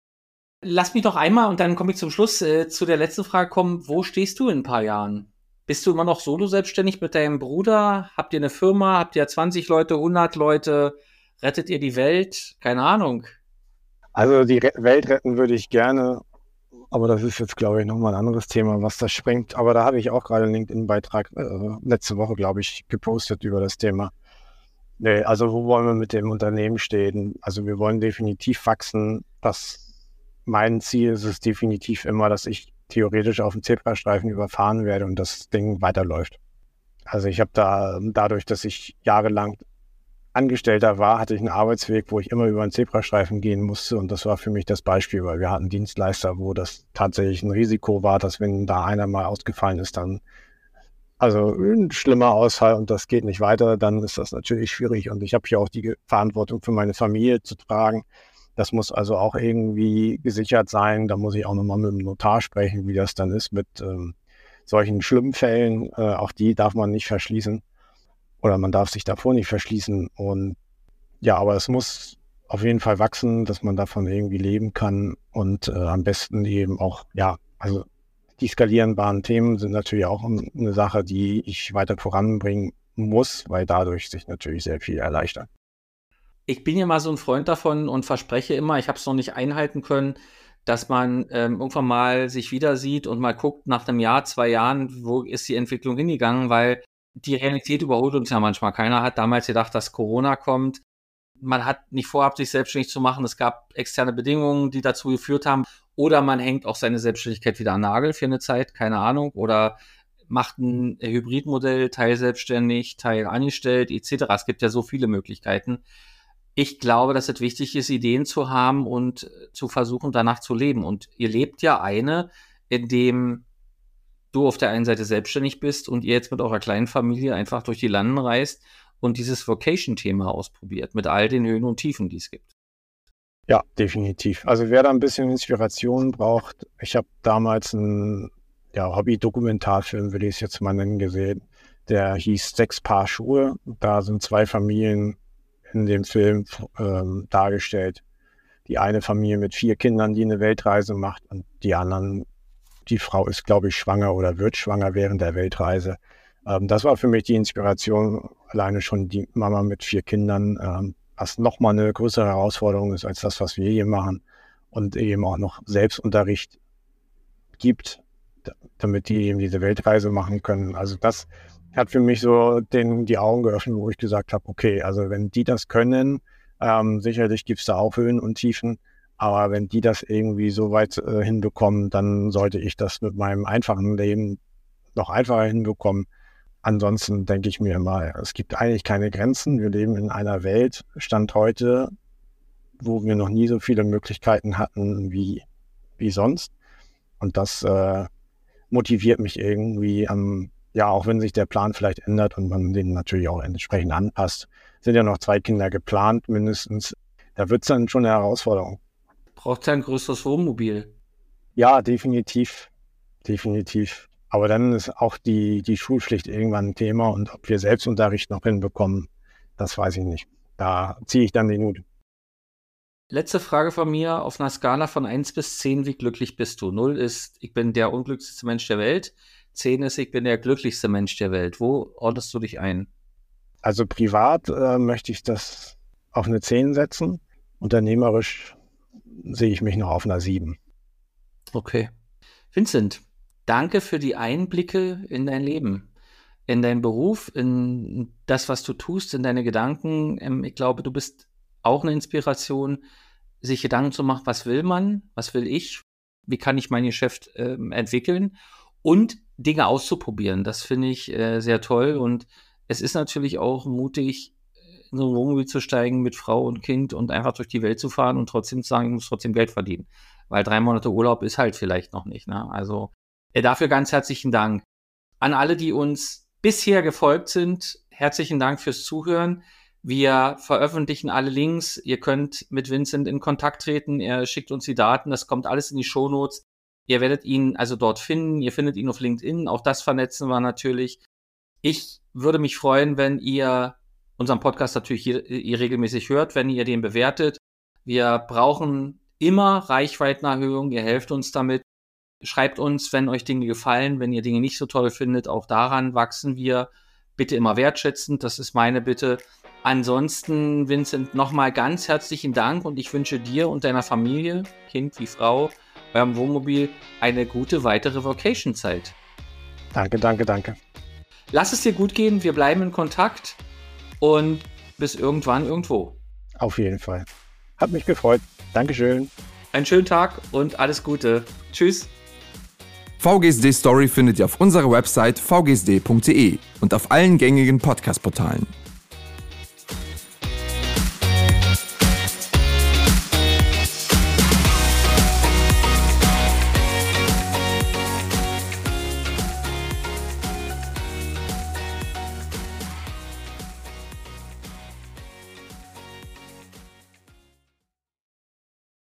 Lass mich noch einmal, und dann komme ich zum Schluss, äh, zu der letzten Frage kommen. Wo stehst du in ein paar Jahren? Bist du immer noch solo selbstständig mit deinem Bruder? Habt ihr eine Firma? Habt ihr zwanzig Leute, hundert Leute? Rettet ihr die Welt? Keine Ahnung. Also die Re- Welt retten würde ich gerne, aber das ist jetzt, glaube ich, nochmal ein anderes Thema, was das sprengt. Aber da habe ich auch gerade einen LinkedIn-Beitrag äh, letzte Woche, glaube ich, gepostet über das Thema. Nee, also wo wollen wir mit dem Unternehmen stehen? Also wir wollen definitiv wachsen. Das Mein Ziel ist es definitiv immer, dass ich theoretisch auf dem Zebrastreifen überfahren werde und das Ding weiterläuft. Also ich habe da, dadurch, dass ich jahrelang Angestellter war, hatte ich einen Arbeitsweg, wo ich immer über einen Zebrastreifen gehen musste und das war für mich das Beispiel, weil wir hatten Dienstleister, wo das tatsächlich ein Risiko war, dass wenn da einer mal ausgefallen ist, dann also ein schlimmer Ausfall und das geht nicht weiter, dann ist das natürlich schwierig und ich habe hier auch die Verantwortung für meine Familie zu tragen. Das muss also auch irgendwie gesichert sein. Da muss ich auch nochmal mit dem Notar sprechen, wie das dann ist mit ähm, solchen schlimmen Fällen. Äh, auch die darf man nicht verschließen oder man darf sich davor nicht verschließen. Und ja, aber es muss auf jeden Fall wachsen, dass man davon irgendwie leben kann und äh, am besten eben auch, ja, also die skalierbaren Themen sind natürlich auch eine Sache, die ich weiter voranbringen muss, weil dadurch sich natürlich sehr viel erleichtert. Ich bin ja mal so ein Freund davon und verspreche immer, ich habe es noch nicht einhalten können, dass man ähm, irgendwann mal sich wieder sieht und mal guckt nach einem Jahr, zwei Jahren, wo ist die Entwicklung hingegangen, weil die Realität überholt uns ja manchmal. Keiner hat damals gedacht, dass Corona kommt. Man hat nicht vorhabt, sich selbstständig zu machen. Es gab externe Bedingungen, die dazu geführt haben. Oder man hängt auch seine Selbstständigkeit wieder an den Nagel für eine Zeit, keine Ahnung. Oder macht ein Hybridmodell, teilselbstständig, teil angestellt, et cetera. Es gibt ja so viele Möglichkeiten. Ich glaube, dass es wichtig ist, Ideen zu haben und zu versuchen, danach zu leben. Und ihr lebt ja eine, in dem du auf der einen Seite selbstständig bist und ihr jetzt mit eurer kleinen Familie einfach durch die Landen reist und dieses Vocation-Thema ausprobiert, mit all den Höhen und Tiefen, die es gibt. Ja, definitiv. Also wer da ein bisschen Inspiration braucht, ich habe damals einen ja, Hobby-Dokumentarfilm, will ich es jetzt mal nennen, gesehen, der hieß Sechs Paar Schuhe. Da sind zwei Familien in dem Film ähm, dargestellt. Die eine Familie mit vier Kindern, die eine Weltreise macht, und die anderen, die Frau ist, glaube ich, schwanger oder wird schwanger während der Weltreise. Ähm, das war für mich die Inspiration, alleine schon die Mama mit vier Kindern, ähm, was nochmal eine größere Herausforderung ist als das, was wir hier machen, und eben auch noch Selbstunterricht gibt, damit die eben diese Weltreise machen können. Also das hat für mich so den, die Augen geöffnet, wo ich gesagt habe, okay, also wenn die das können, ähm, sicherlich gibt es da auch Höhen und Tiefen, aber wenn die das irgendwie so weit äh, hinbekommen, dann sollte ich das mit meinem einfachen Leben noch einfacher hinbekommen. Ansonsten denke ich mir immer, es gibt eigentlich keine Grenzen. Wir leben in einer Welt, Stand heute, wo wir noch nie so viele Möglichkeiten hatten wie, wie sonst. Und das äh, motiviert mich irgendwie am Ja, auch wenn sich der Plan vielleicht ändert und man den natürlich auch entsprechend anpasst, sind ja noch zwei Kinder geplant mindestens. Da wird es dann schon eine Herausforderung. Braucht ja ein größeres Wohnmobil. Ja, definitiv. Definitiv. Aber dann ist auch die, die Schulpflicht irgendwann ein Thema, und ob wir Selbstunterricht noch hinbekommen, das weiß ich nicht. Da ziehe ich dann den Hut. Letzte Frage von mir auf einer Skala von eins bis zehn, wie glücklich bist du? null ist, ich bin der unglücklichste Mensch der Welt. zehn ist, ich bin der glücklichste Mensch der Welt. Wo ordnest du dich ein? Also privat äh, möchte ich das auf eine zehn setzen. Unternehmerisch sehe ich mich noch auf einer sieben. Okay. Vincent, danke für die Einblicke in dein Leben, in deinen Beruf, in das, was du tust, in deine Gedanken. Ich glaube, du bist auch eine Inspiration, sich Gedanken zu machen, was will man, was will ich, wie kann ich mein Geschäft äh, entwickeln und Dinge auszuprobieren. Das finde ich äh, sehr toll, und es ist natürlich auch mutig, in so ein Wohnmobil zu steigen mit Frau und Kind und einfach durch die Welt zu fahren und trotzdem zu sagen, ich muss trotzdem Geld verdienen, weil drei Monate Urlaub ist halt vielleicht noch nicht. Ne? Also äh, dafür ganz herzlichen Dank. An alle, die uns bisher gefolgt sind, herzlichen Dank fürs Zuhören. Wir veröffentlichen alle Links. Ihr könnt mit Vincent in Kontakt treten. Er schickt uns die Daten. Das kommt alles in die Shownotes. Ihr werdet ihn also dort finden. Ihr findet ihn auf LinkedIn. Auch das vernetzen wir natürlich. Ich würde mich freuen, wenn ihr unseren Podcast natürlich hier, ihr regelmäßig hört, wenn ihr den bewertet. Wir brauchen immer Reichweitenerhöhung. Ihr helft uns damit. Schreibt uns, wenn euch Dinge gefallen, wenn ihr Dinge nicht so toll findet. Auch daran wachsen wir. Bitte immer wertschätzend. Das ist meine Bitte. Ansonsten, Vincent, nochmal ganz herzlichen Dank, und ich wünsche dir und deiner Familie, Kind wie Frau, eurem Wohnmobil, eine gute weitere Vacation-Zeit. Danke, danke, danke. Lass es dir gut gehen, wir bleiben in Kontakt und bis irgendwann irgendwo. Auf jeden Fall. Hat mich gefreut. Dankeschön. Einen schönen Tag und alles Gute. Tschüss. V G S D Story findet ihr auf unserer Website v g s d punkt d e und auf allen gängigen Podcast-Portalen.